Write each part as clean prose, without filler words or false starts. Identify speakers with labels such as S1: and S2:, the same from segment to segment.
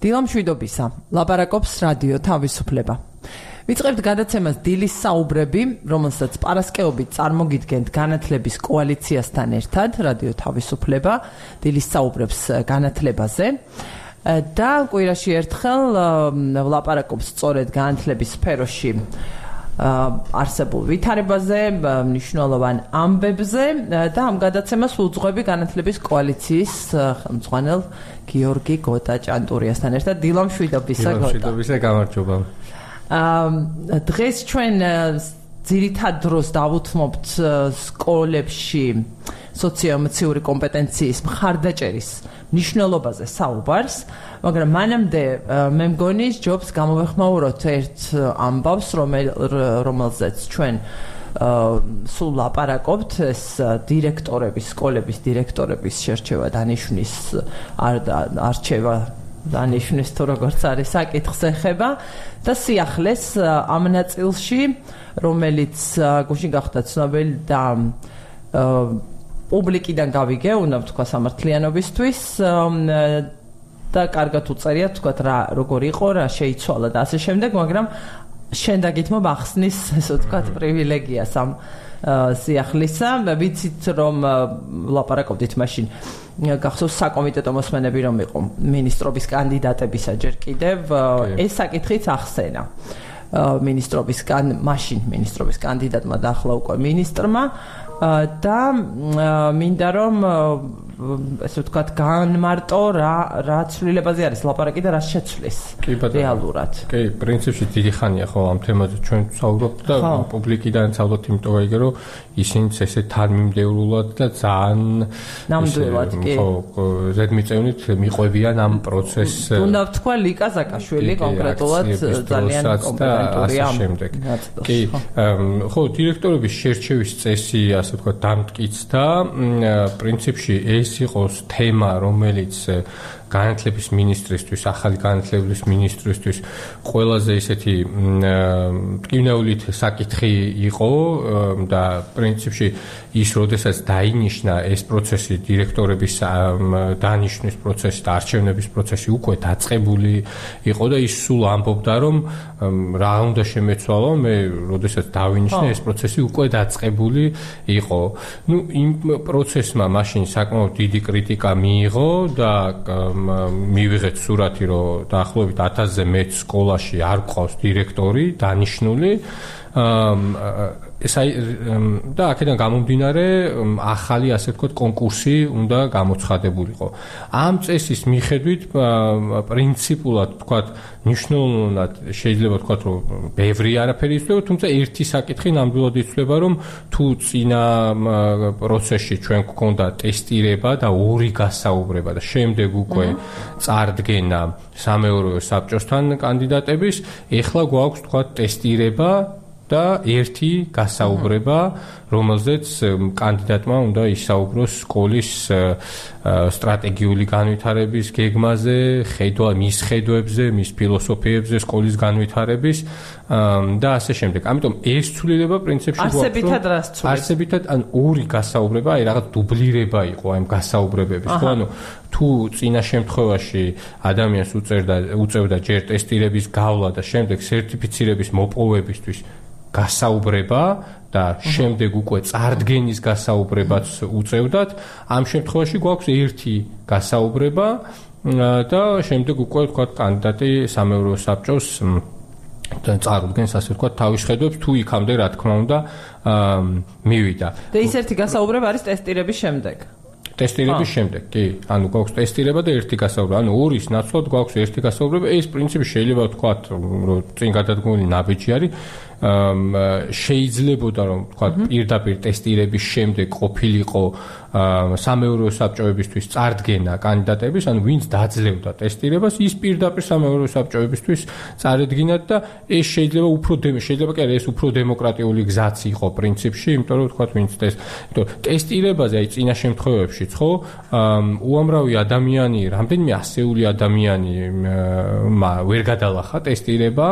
S1: დილამშვიდობისა, ლაპარაკობს რადიო თავისუფლება. ვიწყებთ გადაცემას დილის საუბრები, რომელსაც პარასკევობით წარმოგიდგენთ განათლების კოალიციასთან ერთად, რადიო თავისუფლება, დილის საუბრებს განათლებაზე. და კვირაში ერთხელ ვლაპარაკობს სწორედ განათლების სფეროში არსებულ ვითარებაზე, მნიშვნელოვან ამბებზე და ამ გადაცემას ვუძღვები განათლების კოალიციის ხელმძღვანელ გიორგი გოტა-ჭანტურიასთან ერთად. დილამშვიდობისა გოტა.
S2: დილამშვიდობისა, გამარჯობა.
S1: დღეს ჩვენ ძირითად დროს დავუთმობთ სკოლებში სოციოემოციური კომპეტენციის მხარდაჭერის მნიშვნელობაზე საუბარს, მაგრამ მანამდე მე მგონი ჯობს გამოვეხმაუროთ ერთ ამბავს, რომელზეც ჩვენ სულ ლაპარაკობთ, ეს დირექტორების, სკოლების დირექტორების შერჩევა დანიშვნის არჩევა დანიშვნის თუ როგორც არის საკითხს ეხება და სიახლეს ამ ნაწილში, რომელიც გუშინ გახდა ცნობილი და პუბლიკიდან გავიგე, უნდა ვთქვა სამართლიანობისთვის და კარგად უწერიათ თქვა რა როგორ იყო, რა შეიცვალა და ასე შემდეგ, მაგრამ შენ დაგითმობ ახსნის, ესე ვთქვათ, პრივილეგიას ამ სიახლისა. ვიცით რომ ლაპარაკობდით მაშინ გახსოვს საკომიტეტო მოსმენები რომ იყო მინისტრობის კანდიდატებისა ჯერ კიდევ ეს საკითხიც ახსენა მაშინ მინისტრობის კანდიდატმა და ახლა უკვე მინისტრმა და მინდა რომ ესე ვთქვათ განმარტო რა ცვლილებაზე არის ლაპარაკი და რა შეცვლის რეალურად.
S2: კი, პრინციპში დიდი ხანია ხო ამ თემაზე ჩვენ ვსაუბრობთ და პუბლიკიდანაც ალბათ იმიტომ გაიგე რომ ისინიც ესე თანმიმდევრულად და ძალიან
S1: ნამდვილად კი
S2: ზედმიწევნით მიყვებიან ამ პროცესს.
S1: უნდა ვთქვა ლიკა ზაკაშვილი კონკრეტულად ძალიან კომპეტენტურია ამ შემდეგ.
S2: კი, ხო დირექტორების შერჩევის წესი ასე ვთქვათ დამტკიცდა პრინციპში ეს იყოს თემა, რომელიც განათლების მინისტრისთვის, ახალი განათლების მინისტრისთვის ყველაზე ისეთი მტკივნეულით საკითხი იყო და პრინციპში ის როდესაც დაინიშნა ეს პროცესი, დირექტორების დანიშვნის პროცესი და არჩევნების პროცესი უკვე დაწყებული იყო და ის სულ ამბობდა რომ რა უნდა შემეცვალო, მე როდესაც დავინიშნე ეს პროცესი უკვე დაწყებული იყო. ნუ იმ პროცესმა მაშინ საკმაოდ დიდი კრიტიკა მიიღო და მივიღეთ სურათი, რომ დაახლოებით 1000-ზე მეტ სკოლაში არ გვყავს დირექტორი დანიშნული. და აქედან გამომდინარე ახალი ასე ვთქვათ კონკურსი უნდა გამოცხადებულიყო. ამ წესის მიხედვით პრინციპულად ვთქვათ მნიშვნელოვნად შეიძლება ვთქვათ რომ ბევრი არაფერი იცვლება, თუმცა ერთი საკითხი ნამდვილად იცვლება, რომ თუ წინა პროცესში ჩვენ გვქონდა ტესტირება და ორი გასაუბრება და შემდეგ უკვე წარდგენა სამეურვეო საბჭოსთან კანდიდატების, ეხლა გვაქვს ვთქვათ ტესტირება და ერთი გასაუბრება, რომელზეც კანდიდატმა უნდა ისაუბროს სკოლის სტრატეგიული განვითარების გეგმაზე, მის ხედვებზე, მის ფილოსოფიებზე, სკოლის განვითარების და ასე შემდეგ. ამიტომ ეს ცვლილება პრინციპში
S1: არსებითად რას ცვლის?
S2: არსებითად ან ორი გასაუბრება, აი რაღაც დუბლირება იყო ამ გასაუბრებების. ხო, ანუ თუ წინა შემთხვევაში ადამიანს უწევდა ჯერ ტესტირების გავლა და შემდეგ სერტიფიცირების მოპოვებისთვის გასაუბრება და შემდეგ უკვე წარდგენის გასაუბრებაც უწევდათ, ამ შემთხვევაში გვაქვს ერთი გასაუბრება და შემდეგ უკვე ვთქვათ კანდიდატი სამეურვეო საბჭოს წარუდგენს ასე ვთქვათ თავის ხედვებს, თუ იქამდე რა თქმა უნდა მივიდა.
S1: და ის ერთი გასაუბრება არის ტესტირების შემდეგ.
S2: ტესტირების შემდეგ, კი, ანუ გვაქვს ტესტირება და ერთი გასაუბრება, ანუ ორის ნაცვლად გვაქვს ერთი გასაუბრება. ეს პრინციპი შეიძლება ვთქვათ, რომ წინ გადადგმული ნაბიჯი არის. შეიძლებოდა რომ ვთქვათ პირდაპირ ტესტირების შემდეგ ყოფილიყო სამეურვეო საბჭოებისთვის წარდგენა კანდიდატების, ანუ ვინც დაძლევდა ტესტირებას, ის პირდაპირ სამეურვეო საბჭოებისთვის წარედგინათ და ეს შეიძლება კი არა, ეს უფრო დემოკრატიული გზაც იყო პრინციპში, იმიტომ რომ ვთქვათ ვინც ტესტირებაზე, აი წინა შემთხვევებში, ხო, უამრავი ადამიანი, რამდენიმე ასეული ადამიანი ვერ გადალახა ტესტირება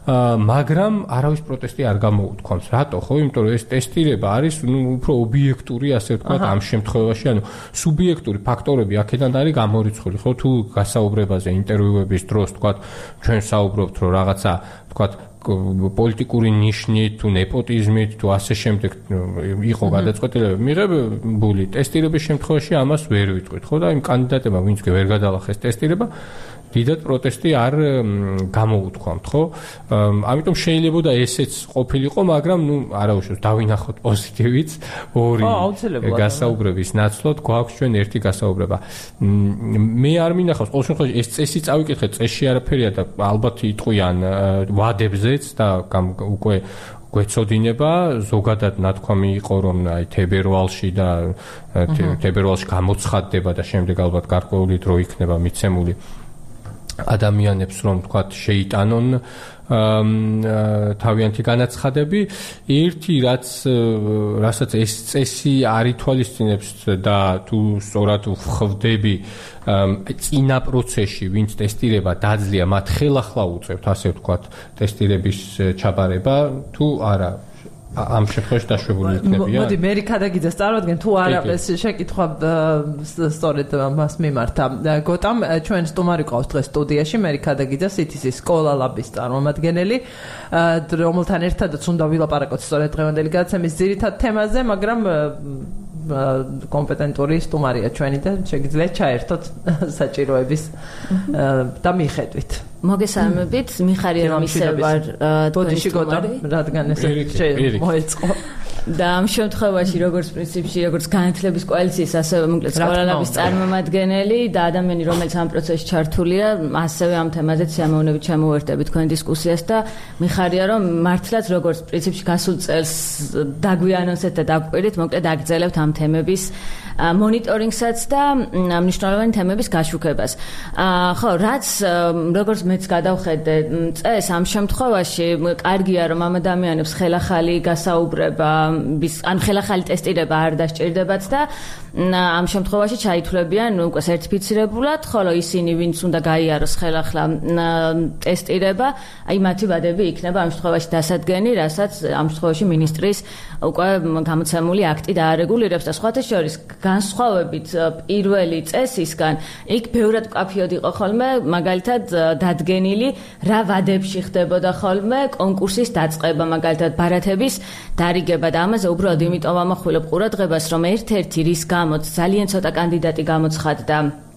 S2: მაგრამ არავის პროტესტი არ გამოუთქვამს. რატო? ხო, იმიტომ რომ ეს ტესტირება არის უფრო ობიექტური, ასე ვთქვათ, ამ შემთხვევაში, სუბიექტური ფაქტორები აქედან არის გამორიცხული. ხო, თუ გასაუბრებაზე ინტერვიუების დროს, ვთქვათ, ჩვენ საუბრობთ, რომ რაღაცა, ვთქვათ, პოლიტიკური ნიშნით თუ ნეპოტიზმით თუ ასე შემდეგ იყო გადაწყვეტილება მიღებული, ტესტირების შემთხვევაში ამას ვერ ვიტყვით, ხო და იმ კანდიდატებმა, ვინც ვერ გადალახეს ტესტირება, დიდად პროტესტი არ გამოუთქვამთ, ხო? ამიტომ შეიძლება და ესეც ყოფილიყო, მაგრამ არა უშავს დავინახოთ პოზიტივიც, ორი გასაუბრების ნაცვლად გვაქვს ჩვენ ერთი გასაუბრება. მე არ მინახავს, ყოველ შემთხვევაში ეს წესი წავიკითხეთ, წესში არაფერია და ალბათ იტყვიან ვადებზეც და უკვე გვეცოდინება, ზოგადად ნათქვამი იყო, რომ აი თებერვალში და თებერვალში გამოცხადდება და შემდეგ ალბათ გარკვეული დრო იქნება მიცემული ადამიანებს, რომ თქვათ შეიტანონ თავიანთი განაცხადები. ერთი რასაც ეს წესი არ ითვალისწინებს და თუ სწორად ვხვდები წინა პროცესში, ვინც ტესტირება დაძლია, მათ ხელახლა უწევთ, ასე ვთქვათ, ტესტირების ჩაბარება, თუ არა. ამ შემთხვევაში დაშვებული იქნებიან.
S1: მოდი მე რიქადაგიძეს წარვადგენ თუ არა ეს შეკითხვა სწორედ მას მიმართა. გოტამ ჩვენ სტუმარი ყავს დღეს სტუდიაში მე რიქადაგიძე CTC-ის სკოლა ლაბის წარმომადგენელი, რომელთან ერთადაც უნდა ვილაპარაკოთ სწორედ დღევანდელი გადაცემის ძირითად თემაზე, მაგრამ კომპეტენტური სტუმარია ჩვენი და შეგიძლიათ ჩაერთოთ საჭიროების და მიხედვით.
S3: მოგესალმებით, მიხარია რომ ისე ვარ
S1: თქვენი სტუმარი, რადგან ეს მოეწყო. და ამ შემთხვევაში როგორც პრინციპში, როგორც განათლების კოალიციის, ასევე მოკლედ სკოლა ლაბის წარმომადგენელი და ადამიანი, რომელიც ამ პროცესში ჩართულია, ასევე ამ თემაზე სიამოვნებით ჩამოვერთებით თქვენ დისკუსიას და მიხარია რომ მართლაც როგორც პრინციპში გასულ წელს დაგვიანონსეთ და დაგვყვირით, მოკლედ აგრძელებთ ამ თემების მონიტორინგსაც და მნიშვნელოვანი თემების გაშუქებას. ხო, რაც როგორც მეც გადავხედე წეს ამ შემთხვევაში კარგია რომ ამ ადამიანებს ხელახალი გასაუბრება ან ხელახალი ტესტირება არ დასჭირდებათ და ამ შემთხვევაში ჩაითვლებიან უკვე სერტიფიცირებულად, ხოლო ისინი ვინც უნდა გაიაროს ხელახლა ტესტირება, აი მათი ვადები იქნება ამ შემთხვევაში დასადგენი, რასაც ამ შემთხვევაში მინისტრის უკვე გამოცემული აქტი დაარეგულირებს და სხვათა შორის განსხვავებით პირველი წესისგან იქ ბევრად მკაფიოდ იყო ხოლმე მაგალითად დადგენილი რა ვადებში ხდებოდა ხოლმე კონკურსის დაწყება, მაგალითად ბარათების დარიგება და ამაზე უბრალოდ იმიტომ ამახვილებ ყურადღებას, რომ ერთ-ერთი რის გამოც ძალიან ცოტა კანდიდატი გამოცხადდა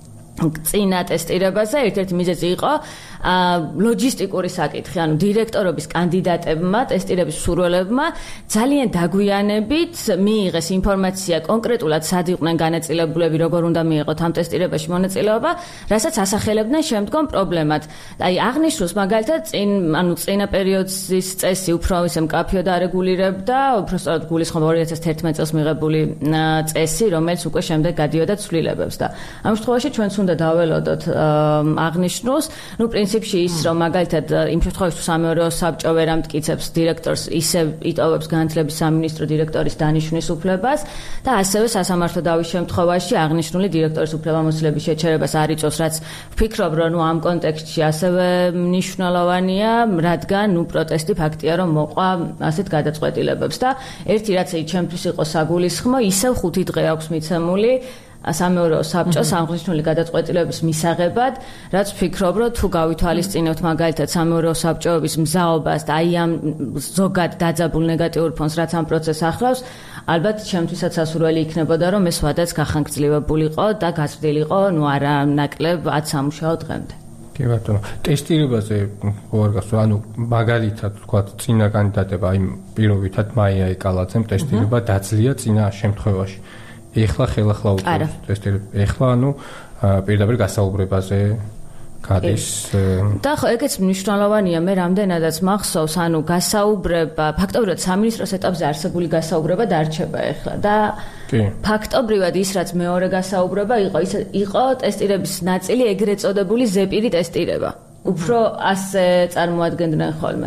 S1: წინა ტესტირებაზე, ერთ-ერთი მიზეზი იყო ლოჯისტიკური საკითხი, ანუ დირექტორობის კანდიდატებმა, ტესტირების მსურველებმა ძალიან დაგვიანებით მიიღეს ინფორმაცია კონკრეტულად სად იყვნენ განაწილებულები, როგორ უნდა მიიღოთ ამ ტესტირებაში მონაწილეობა, რასაც ასახელებდნენ შემდგომ პრობლემად. აი აღნიშნულს მაგალითად წინა პერიოდის წესი უფრო ისე მკაფიოდ არეგულირებდა, უფრო სწორად გულისხმობ 2011 წელს მიღებული წესი, რომელიც უკვე შემდეგ გადიოდა ცვლილებებს და ამ შემთხვევაში ჩვენც უნდა დაველოდოთ აღნიშნულს, პრინციპში ის რომ მაგალითად იმ შემთხვევაში თუ სამეურვეო საბჭო ვერ ამტკიცებს დირექტორს ისევ იტოვებს განათლების სამინისტრო დირექტორის დანიშვნის უფლებას და ასევე სასამართლო დავის შემთხვევაში აღნიშნული დირექტორის უფლებამოსილების შეჩერებას არ იწევს, რაც ვფიქრობ რომ ამ კონტექსტში ასევე მნიშვნელოვანია, რადგან პროტესტი ფაქტია რომ მოყვა ასეთ გადაწყვეტილებებს და ერთი რაც ჩემთვის იყო საგულისხმო, ისევ 5 დღე აქვს მიცემული სამეურვეო საბჭოს აღნიშნული გადაწყვეტილების მისაღებად, რაც ვფიქრობ, რომ თუ გავითვალისწინებთ მაგალითად სამეურვეო საბჭოების მზაობას და აი ამ ზოგად დაძაბულ ნეგატიურ ფონს, რაც ამ პროცესს ახლავს, ალბათ ჩემთვისაც სასურველი იქნებოდა, რომ ეს ვადაც გახანგრძლივებულიყო და გაზრდილიყო, არა ნაკლებ 10 სამუშაო დღემდე.
S2: კი ბატონო, ტესტირებაზე ვარ გასულ, ანუ მაგალითად ვთქვათ, წინა კანდიდატება იმ პირობითად მაია ეკალაძემ ტესტირება დაძლია წინა შემთხვევაში. ეხლა ხელახლა უწევს ტესტირება. ეხლა ანუ პირდაპირ გასაუბრებაზე გადის.
S3: და ხო, ეგეც მნიშვნელოვანია, მე რამდენადაც მახსოვს, ანუ გასაუბრება, ფაქტობრივად სამინისტროს ეტაპზე არსებული გასაუბრება დარჩება ეხლა და ფაქტობრივად ის რაც მეორე გასაუბრება იყო ტესტირების ნაწილი ეგრეთ წოდებული ზეპირი ტესტირება. უფრო ასე წარმოადგენდნენ ხოლმე.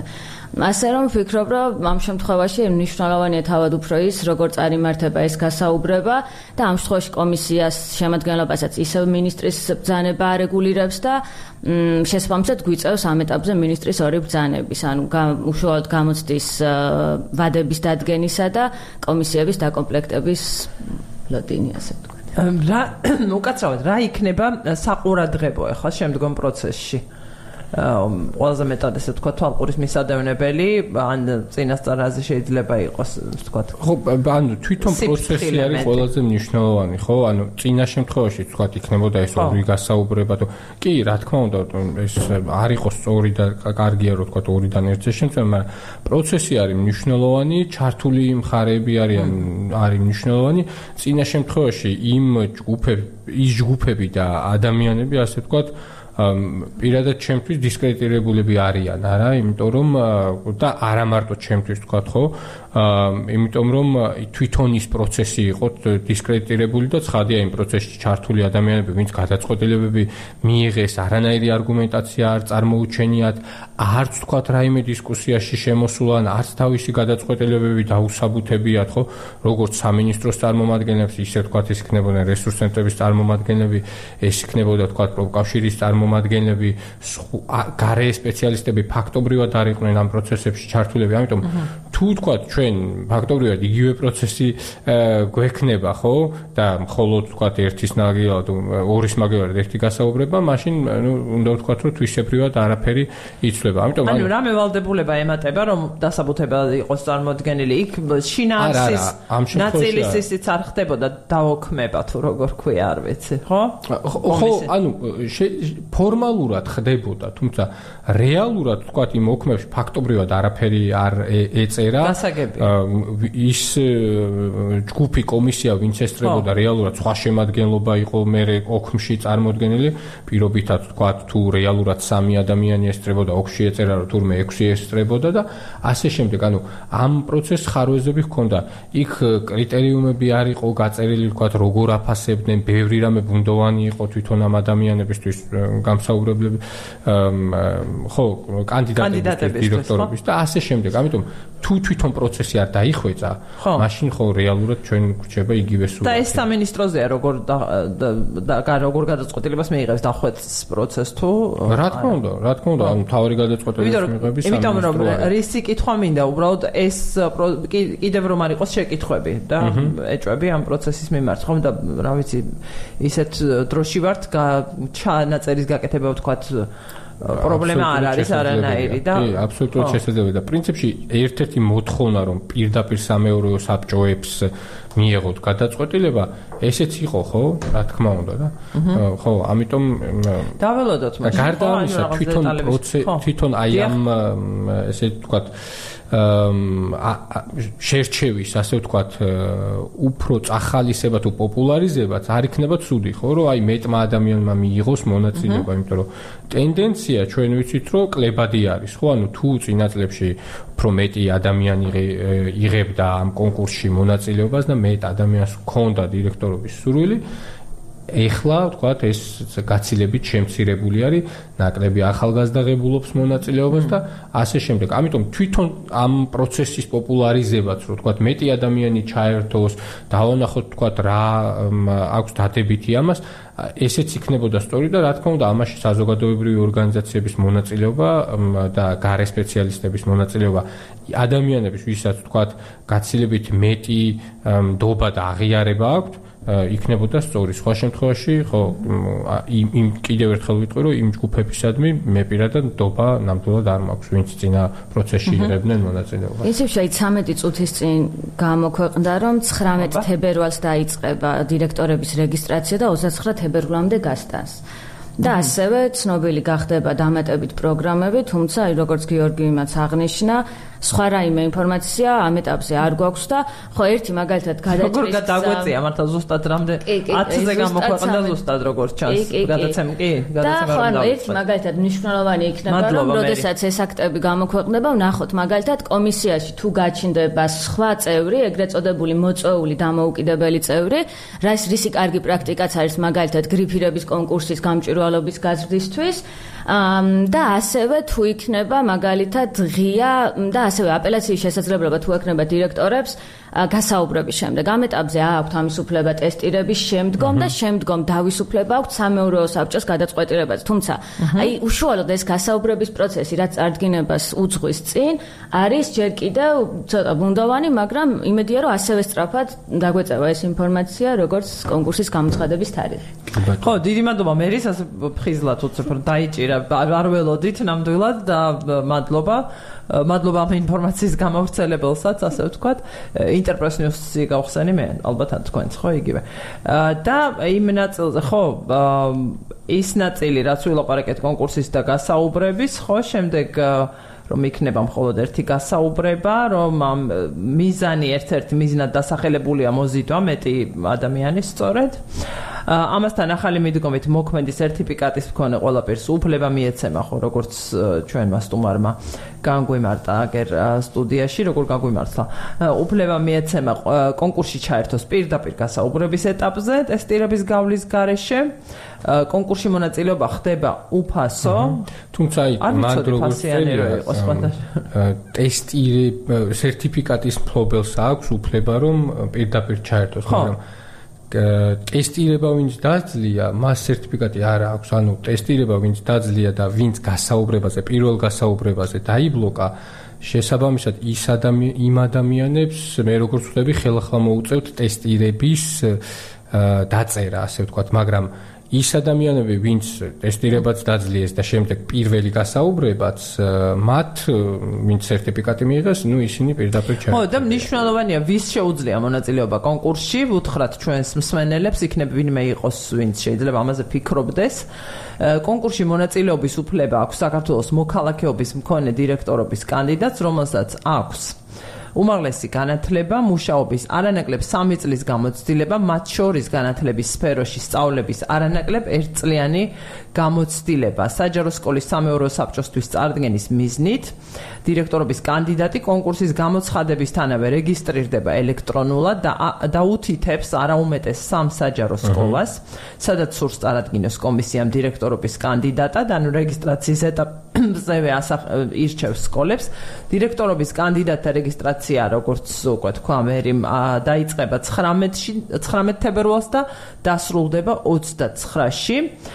S3: ასე რომ ვფიქრობ, რომ ამ შემთხვევაში მნიშვნელოვანია თავად უფრო ის, როგორ წარიმართება ეს გასაუბრება და ამ შემთხვევაში კომისიას შემადგენლობასაც ისევ მინისტრის ბრძანება არეგულირებს და შესაბამისად გვიწევს ამ ეტაპზე მინისტრის ორი ბრძანების, ანუ უშუალოდ გამოცდის ვადების დადგენისა და კომისიების დაკომპლექტების ლოდინი, ასე ვთქვათ.
S1: უკაცრავად, რა იქნება საყურადღებო ახლა შემდგომ პროცესში? ყველაზე მეტად ესე ვთქვათ, თვალყურის მისადევნებელი, ან წინასწარაზე შეიძლება იყოს, ვთქვათ.
S2: ხო, ანუ თვითონ პროცესი არის ყველაზე მნიშვნელოვანი, ხო? ანუ წინა შემთხვევაში ვთქვათ, იქნებოდა ეს ორი გასაუბრება, კი, რა თქმა უნდა, ეს არ იყოს სწორი და კარგია, რომ ვთქვათ, ორიდან ერთზე შემწევ, მაგრამ პროცესი არის მნიშვნელოვანი, ჩართული მხარეები არის მნიშვნელოვანი. წინა შემთხვევაში ის ჯგუფები და ადამიანები, ასე ვთქვათ, პირადად ჩემთვის დისკრედიტირებულები არიან, არა, იმიტომ რომ და არა მარტო ჩემთვის ვთქვათ, ხო? იმიტომ რომ თვითონ ის პროცესი იყო დისკრედიტირებული და ცხადია იმ პროცესში ჩართული ადამიანები, ვინც გადაწყვეტილებები მიიღეს, არანაირი არგუმენტაცია არ წარმოუჩენიათ, არც ვთქვათ რაიმე დისკუსიაში შემოსულან, არც თავისი გადაწყვეტილებები დაუსაბუთებიათ, ხო? როგორც სამინისტროს წარმომადგენლებს, ისე ვთქვათ, ის იქნებოდნენ რესურს ცენტრების წარმომადგენლები, ეს იქნებოდა ვთქვათ პროფკავშირის წარმომადგენლები, გარე სპეციალისტები ფაქტობრივად არ იყვნენ ამ პროცესებში ჩართულები, ამიტომ თუ ვთქვათ ჩვენ ფაქტობრივად იგივე პროცესი გვექნება, ხო? და მხოლოდ ვთქვათ ერთის მაგალითად, ორის მაგალითად ერთი გასაუბრება, მაშინ უნდა ვთქვათ, რომ თვისებრივად არაფერი იცვლება. ამიტომ
S1: ანუ რამე ვალდებულება ემატება, რომ დასაბუთება იყოს წარმოდგენილი იქ შინაარსის ნაწილის ისიც არ ხდებოდა დაოქმება თუ როგორ ქვია, არ ვიცი, ხო?
S2: ხო, ანუ ფორმალურად ხდებოდა, თუმცა რეალურად ვთქვათ იმ ოქმებში ფაქტობრივად არაფერი არ ეწერა. ის ჯგუფი კომისია ვინც ესწრებოდა რეალურად სხვა შემადგენლობა იყო მე ოქმში წარმოდგენილი, პირობითად ვთქვათ, თუ რეალურად 3 ადამიანი ესწრებოდა, ოქში ეწერა, რომ თურმე 6 ესწრებოდა და ასე შემდეგ. ანუ ამ პროცესს ხარვეზები ჰქონდა. იქ კრიტერიუმები არ იყო გაწერილი, ვთქვათ, როგორ აფასებდნენ, ბევრი რამე ბუნდოვანი იყო თვითონ ამ ადამიანებისთვის გამსაუბრებლები, ხო, კანდიდატების დირექტორების და ასე შემდეგ. ამიტომ თუ თვითონ პროცესი არ დაიხვეწა, მაშინ ხო რეალურად ჩვენ გვრჩება იგივე სურათი.
S1: და ეს სამინისტროზეა როგორ გადაწყვეტილებას მიიღებს დახვეწის პროცესს თუ?
S2: რა თქმა უნდა, ანუ თავი გადაწყვეტილებას მიიღებს სამინისტრო.
S1: იმიტომ რომ რისი კითხვა მინდა, უბრალოდ ეს კიდევ რომ არ იყოს შეკითხვები და ეჭვები ამ პროცესის მიმართ, ხომ და რა ვიცი, ისეთ დროში ვართ ჩანაწერის გაკეთება ვთქვათ პრობლემა არ არის არანაირი და
S2: კი, აბსოლუტურად შესაძლებელია და პრინციპში ერთ-ერთი მოთხოვნა რომ პირდაპირ სამეურვეო საბჭოებს მიეღოთ გადაწყვეტილება, ესეც იყო, ხო? რა თქმა უნდა და ხო, ამიტომ
S1: დაველოდოთ მაშინ.
S2: გარდა ამისა, თვითონ აი ამ ესე ვთქვათ შერჩევის, ასე ვთქვათ, უფრო წახალისება თუ პოპულარიზებაც არ იქნება ცუდი, ხო, რომ აი მეტმა ადამიანმა მიიღოს მონაწილეობა, იმიტომ რომ ტენდენცია ჩვენ ვიცით, რომ კლებადი არის, ხო, ანუ თუ წინა წლებში უფრო მეტი ადამიანი იღებდა ამ კონკურსში მონაწილეობას და მეტ ადამიანს ჰქონდა დირექტორობის სურვილი, ეხლა ვთქვათ ეს გაცილებით შემცირებული არის, ნაკლები ახალგაზრდაღებულობს მონაწილეობას და ასე შემდეგ. ამიტომ თვითონ ამ პროცესის პოპულარიზებაც, რომ ვთქვათ მეტი ადამიანი ჩაერთოს, დავანახოთ ვთქვათ რა აქვს დადებითი ამას, ესეც იქნებოდა სწორი და რა თქმა უნდა ამაში საზოგადოებრივი ორგანიზაციების მონაწილეობა და გარე სპეციალისტების მონაწილეობა ადამიანების, ვისაც ვთქვათ გაცილებით მეტი ნდობა და აღიარება აქვთ, იქნებოდა სწორი. სხვა შემთხვევაში, ხო, იმ კიდევ ერთხელ ვიტყვი, რომ იმ ჯგუფებისადმი მე პირადად ნდობა ნამდვილად არ მაქვს, ვინც წინა პროცესში იღებდნენ მონაწილეობას.
S3: ისევ შეიძლება 13 წუთის წინ გამოქვეყნდა, რომ 19 თებერვალს დაიწყება დირექტორების რეგისტრაცია და 29 თებერვლამდე გასტანს. და ასევე ცნობილი გახდება დამატებით პროგრამები, თუმცა როგორც გიორგი იმაც აღნიშნა, სხვა რაიმე ინფორმაცია ამ ეტაპზე არ გვაქვს და ხო ერთი მაგალითად გადაჭრის
S1: როგორ გადაგვეწია მართლა ზუსტად რამდენ 10-ზე გამოქვეყნდა ზუსტად როგორც ჩანს გადაცემა კი
S3: გადაცემა რომ და ერთი მაგალითად მნიშვნელოვანი იქნება რომ როდესაც ეს აქტები გამოქვეყნდება ვნახოთ მაგალითად კომისიაში თუ გაჩნდება სხვა წევრი ეგრეთ წოდებული მოწვეული დამოუკიდებელი წევრი რისი კარგი პრაქტიკაც არის მაგალითად გრიფირების კონკურსის გამჭვირვალობის გაზრდისთვის და ასევე თუ იქნება მაგალითად ღია და ასევე აპელაციის შესაძლებლობა თუ ექნება დირექტორებს გასაუბრების შემდეგ. ამ ეტაპზე აქვთ თავისუფლება ტესტირების შემდგომ და შემდგომ თავისუფლება აქვთ სამეურვეო საბჭოს გადაწყვეტილებაზე. თუმცა აი უშუალოდ ეს გასაუბრების პროცესი რაც წარდგინებას უძღვის წინ არის ჯერ კიდევ ცოტა ბუნდოვანი, მაგრამ იმედია რომ ასევე სწრაფად დაგვეწევა ეს ინფორმაცია როგორც კონკურსის გამოცხადების თარიღი.
S1: ხო, დიდი მადლობა მერის, ასე ხიზლად უცებ რომ დაიჭირა. არ ველოდით ნამდვილად და მადლობა ამ ინფორმაციის გამავრცელებელსაც, ასე ვთქვათ. Interpress News-ი გავხსენი მე, ალბათ თქვენც ხო იგივე. და იმ ნაწილზე ხო, ის ნაწილი რაც ვილაპარაკეთ კონკურსის და გასაუბრების, ხო, შემდეგ რომ იქნება მხოლოდ ერთი გასაუბრება, რომ ამ მიზანი ერთ-ერთი მიზნად დასახელებულია მოზიდვა მეტი ადამიანის სწორედ. ამასთან ახალი მიდგომით მოქმედი სერტიფიკატის მქონე ყველაფერს უფლება მიეცემა ხო როგორც ჩვენმა სტუმარმა განგვიმარტა აგერ სტუდიაში როგორ განგვიმართლა უფლება მიეცემა კონკურსში ჩაერთოს პირდაპირ გასაუბრების ეტაპზე ტესტირების გავლის გარეშე კონკურსში მონაწილეობა ხდება უფასო
S2: თუმცა მან როგორც სერტიფიკატის მფლობელს აქვს უფლება რომ პირდაპირ ჩაერთოს მაგრამ ტესტირება ვინც დაძლია, მას სერტიფიკატი არ აქვს, ანუ ტესტირება ვინც დაძლია და ვინც გასაუბრებაზე, პირველ გასაუბრებაზე დაიბლოკა, შესაბამისად იმ ადამიანებს მე როგორც ვხვდები, ხელახლა მოუწევთ ტესტირების დაწერა, ასე ვთქვათ, მაგრამ ის ადამიანები, ვინც ტესტირებაც დაძლიეს და შემდეგ პირველი გასაუბრებაც, მათ ვინც სერტიფიკატი მიიღეს, ნუ ისინი პირდაპირ ჩაერთვნენ.
S1: ხო, და მნიშვნელოვანია, ვის შეუძლია მონაწილეობა კონკურსში, უთხრათ ჩვენს მსმენელებს, იქნებ ვინმე იყოს, ვინც შეიძლება ამაზე ფიქრობდეს. კონკურსში მონაწილეობის უფლება აქვს საქართველოს მოქალაქეობის მქონე დირექტორობის კანდიდატს, რომელსაც აქვს უმაღლესი განათლება, მუშაობის არანაკლებ 3 წლის გამოცდილება, მათ შორის განათლების სფეროში სწავლების არანაკლებ 1 წლიანი გამოცდილება. საჯარო სკოლის სამეურვეო საბჭოსთვის წარდგენის მიზნით დირექტორობის კანდიდატი კონკურსის გამოცხადებისთანავე რეგისტრირდება ელექტრონულად და უთითებს არაუმეტეს 3 საჯარო სკოლას, სადაც სურს წარადგინოს კომისიამ დირექტორობის კანდიდატად, ანუ რეგისტრაციის ეტაპზევე ირჩევს სკოლებს. დირექტორობის კანდიდატთა რეგისტრაცია, როგორც უკვე თქვა, მერიმ დაიწყება 19 თებერვალს და დასრულდება 29-ში.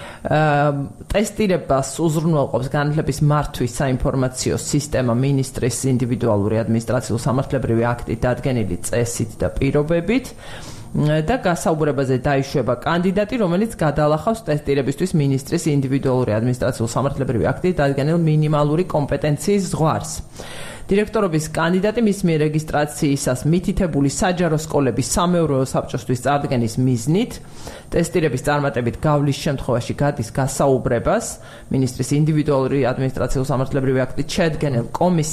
S1: ტესტირებას უზრუნველყოფს განათლების მართვის საინფორმაციო სისტემა მინისტრის ინდივიდუალური ადმინისტრაციულ-სამართლებრივი აქტით დადგენილი წესით და პირობებით და გასაუბრებაზე დაიშვება კანდიდატი, რომელიც გადალახავს ტესტირებისთვის მინისტრის ინდივიდუალური ადმინისტრაციულ-სამართლებრივი აქტით დადგენილ მინიმალური კომპეტენციის ზღვარს. დირექტორობის კანდიდატი მის მიერ რეგისტრაციისას მითითებული საჯარო სკოლების სამეურვეო საბჭოსთვის წარდგენის მიზნით ტესტირების წარმატებით გავლის შემთხვევაში გადის გასაუბრებას მინისტრის ინდივიდუალური ადმინისტრაციულ-სამართლებრივი აქტით შედგენილ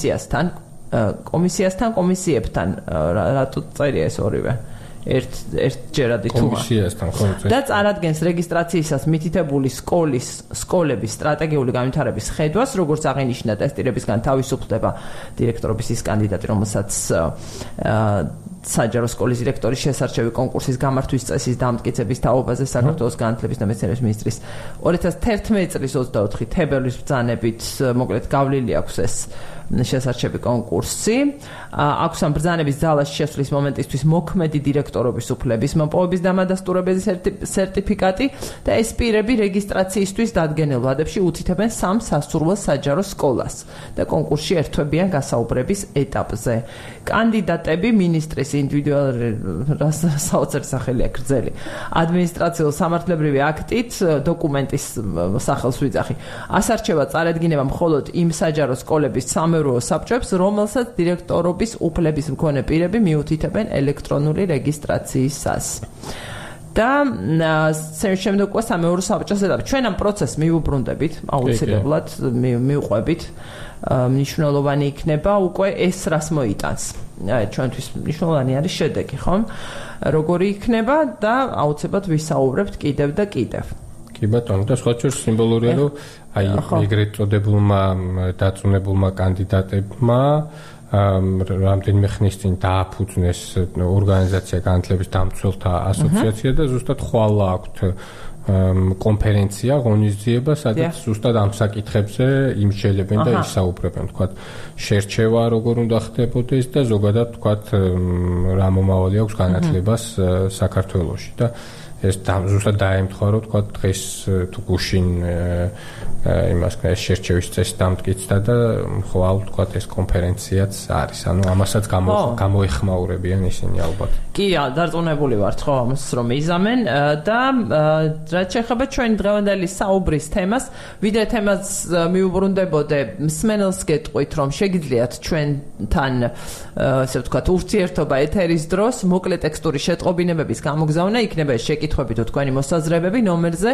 S1: კომისიებთან რატო წერია ეს ორივე ერთჯერადი თუმა და წარადგენს რეგისტრაციისას მითითებული სკოლების სტრატეგიული განვითარების ხედვას, როგორც აღინიშნა ტესტირებისგან თავისუფლდება დირექტორობის ის კანდიდატი, რომელსაც საჯარო სკოლის დირექტორის შესარჩევი კონკურსის გამართვის წესის დამტკიცების თაობაზე საქართველოს განათლების და მეცნიერების მინისტრის 2011 წლის 24 თებერვლის ბრძანებით მოკლედ გავლილი აქვს ეს შესარჩევი კონკურსი. აქვს ამ ბრძანების ძალაში შესვლის მომენტისთვის მოქმედი დირექტორობის უფლების მოპოვების დამადასტურებელი სერტიფიკატი და ეს პირები რეგისტრაციისთვის დადგენილ ვადებში უთითებენ 3 სასურველ საჯარო სკოლას და კონკურსში ერთვებიან გასაუბრების ეტაპზე. კანდიდატები მინისტრის ინდივიდუალური საოცარი სახელია გრძელი ადმინისტრაციულ-სამართლებრივი აქტით დოკუმენტის სახელს ვიძახი. ასარჩევა წარედგინება მხოლოდ იმ საჯარო სკოლების სამეურვეო საბჭოებს, რომელსაც დირექტორობის უფლების მქონე პირები მიუთითებენ ელექტრონული რეგისტრაციისას. და შემდეგ უკვე სამეურვეო საბჭოს ეტაპი. ჩვენ ამ პროცესს მიუბრუნდებით, აუცილებლად მივყვებით. მნიშვნელოვანი იქნება უკვე ეს რას მოიტანს. ჩვენთვის მნიშვნელოვანი არის შედეგი, ხომ? როგორი იქნება და აუცილებლად ვისაუბრებთ კიდევ და კიდევ.
S2: კი ბატონო, და სხვა შორის სიმბოლურია, რომ აი ეგრეთ წოდებულმა დაწუნებულმა კანდიდატებმა რამდენიმე ხნის წინ დააფუძნეს ორგანიზაცია განათლების დამცველთა ასოციაცია და ზუსტად ხვალა აქვთ კონფერენცია, ღონისძიება, სადაც ზუსტად ამ საკითხებზე იმსჯელებენ და ისაუბრებენ, თქვათ, შერჩევა როგორ უნდა ხდებოდეს და ზოგადად თქვათ რა მომავალი აქვს განათლებას საქართველოში და ეს ზუსტად დაემთხვა რომ თქვათ დღეს თუ გუშინ იმას შერჩევის წესი დამტკიცდა და ხვალ თქვათ ეს კონფერენციაც არის. ანუ ამასაც გამოეხმაურებიან ისინი ალბათ.
S1: კი, დარწმუნებული ვართ ხო ამას რომ იზამენ და რაც შეეხება ჩვენ დღევანდელი საუბრის თემას, ვიდრე თემას მიუბრუნდებოდე, მსმენელს გეტყვით რომ შეგიძლიათ ჩვენთან ასე ვთქვათ ურთიერთობა ეთერის დროს მოკლე ტექსტური შეტყობინებების გამოგზავნა იქნება შეკითხვები თუ თქვენი მოსაზრებები ნომერზე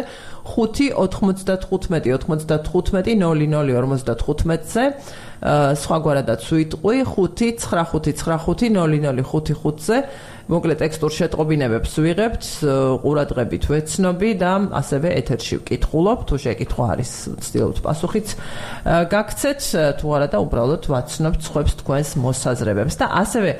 S1: 5-95-95-00-55-ზე სხვაგვარადაც ვიტყვი 5-95-95-00-55-ზე მოკლე ტექსტურ შეტყობინებებს ვიღებთ, ყურადღებით ვეცნობი და ასევე ეთერში ვკითხულობ, თუ შეკითხვა არის, ვცდილობთ პასუხიც გაგცეთ, თუ არა და უბრალოდ ვაცნობთ სხვებს თქვენს მოსაზრებებს და ასევე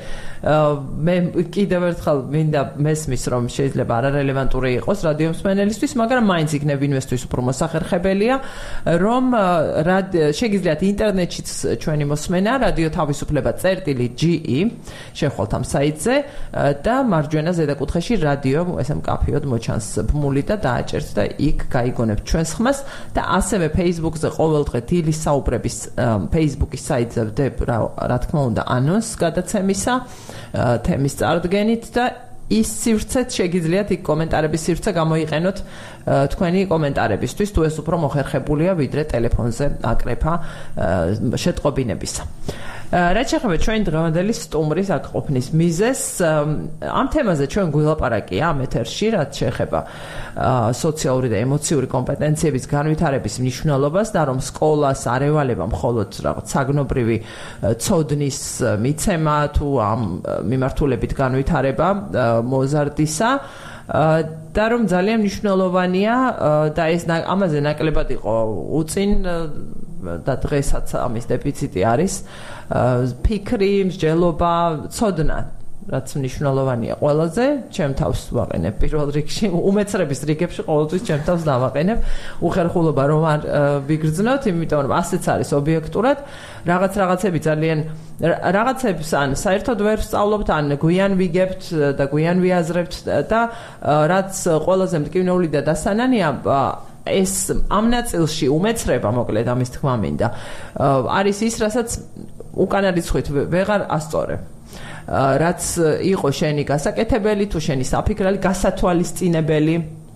S1: მე კიდევ ერთხელ მინდა მესმის რომ შეიძლება არარელევანტური იყოს რადიო მსმენელისთვის, მაგრამ მაინც იქნება ინვესტვის უფრო მოსახერხებელია, რომ შეგიძლიათ ინტერნეტშიც ჩვენი მოსმენა რადიო თავისუფლება.ge შეხვალთ ამ საიტზე და მარჯვენა ზედაკუთხეში რადიო ესე მკაფიოდ მოჩანს ბმული და დააჭერთ და იქ გაიგონებთ ჩვენს ხმას და ასევე Facebook-ზე ყოველდღე დილის საუბრების Facebook-ის საიტზე ვდებ რა თქმა უნდა ანონსს გადაცემისა თემის წარდგენით და ის სივრცეც შეგიძლიათ იქ კომენტარების სივრცე გამოიყენოთ თქვენი კომენტარებისთვის თუ ეს უფრო მოხერხებულია ვიდრე ტელეფონზე აკრეფა შეტყობინებისა. რაც შეეხება ჩვენი დღევანდელი სტუმრის აკყოფნის მიზეზს, ამ თემაზე ჩვენ გვილაპარაკია ამ ეთერში, რაც შეეხება სოციალური და ემოციური კომპეტენციების განვითარების მნიშვნელობას და რომ სკოლას არ ევალება მხოლოდ რაღაც საგნობრივი ცოდნის მიცემა თუ ამ მიმართულებით განვითარება მოზარდისა და რომ ძალიან მნიშვნელოვანია და ეს ამაზე ნაკლებად იყო უწინ და დღესაც ამის დეფიციტი არის ფიქრი, მსჯელობა, ცოდნა რაც მნიშვნელოვანია ყველაზე, ჩემ თავს ვაყენებ პირველ რიგში, უმეცრების რიგებში ყოველთვის ჩემ თავს დავაყენებ, უხერხულობა რომ არ ვიგრძნოთ, იმიტომ რომ ასეც არის ობიექტურად, რაღაცები ძალიან რაღაცებს ან საერთოდ ვერ ვსწავლობთ, ან გვიან ვიგებთ და გვიან ვიაზრებთ და რაც ყველაზე მტკივნეული და დასანანია ეს ამ ნაწილში უმეცრება მოკლედ ამის თქმა მინდა არის ის, რასაც უკანა რიცხვით ვეღარ ასწორებ. რაც იყო შენი გასაკეთებელი თუ შენი საფიქრალი გასათვალისწინებელი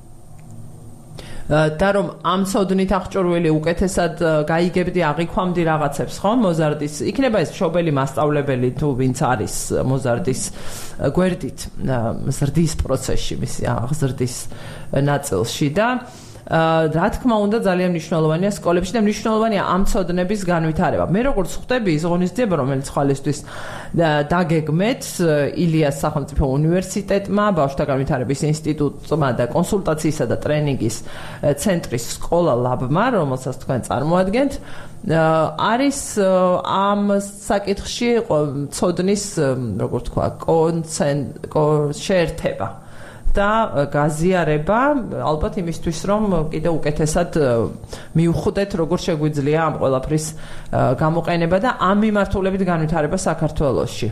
S1: და რომ ამ ცოდნით აღჭურვილი უკეთესად გაიგებდი აღიქვამდი რაღაცებს ხო მოზარდის იქნება ეს მშობელი მასწავლებელი თუ ვინც არის მოზარდის გვერდით ზრდის პროცესში მისი აღზრდის ნაწილში და რა თქმა უნდა ძალიან მნიშვნელოვანია სკოლებში და მნიშვნელოვანია ამ ცოდნების განვითარება. მე როგორც ხვდები ის ღონისძიება რომელიც ხვალისთვის დაგეგმეთ ილიას სახელმწიფო უნივერსიტეტმა, ბავშვთა განვითარების ინსტიტუტმა და კონსულტაციისა და ტრენინგის ცენტრის სკოლა ლაბმა, რომელსაც თქვენ წარმოადგენთ, არის ამ საკითხში ცოდნის, როგორ თქვა, შეერთება. და გაზიარება ალბათ იმისთვის რომ კიდე უკეთესად მივხვდეთ როგორ შეგვიძლია ამ ყველაფრის გამოყენება და ამ მიმართულებით განვითარება საქართველოში.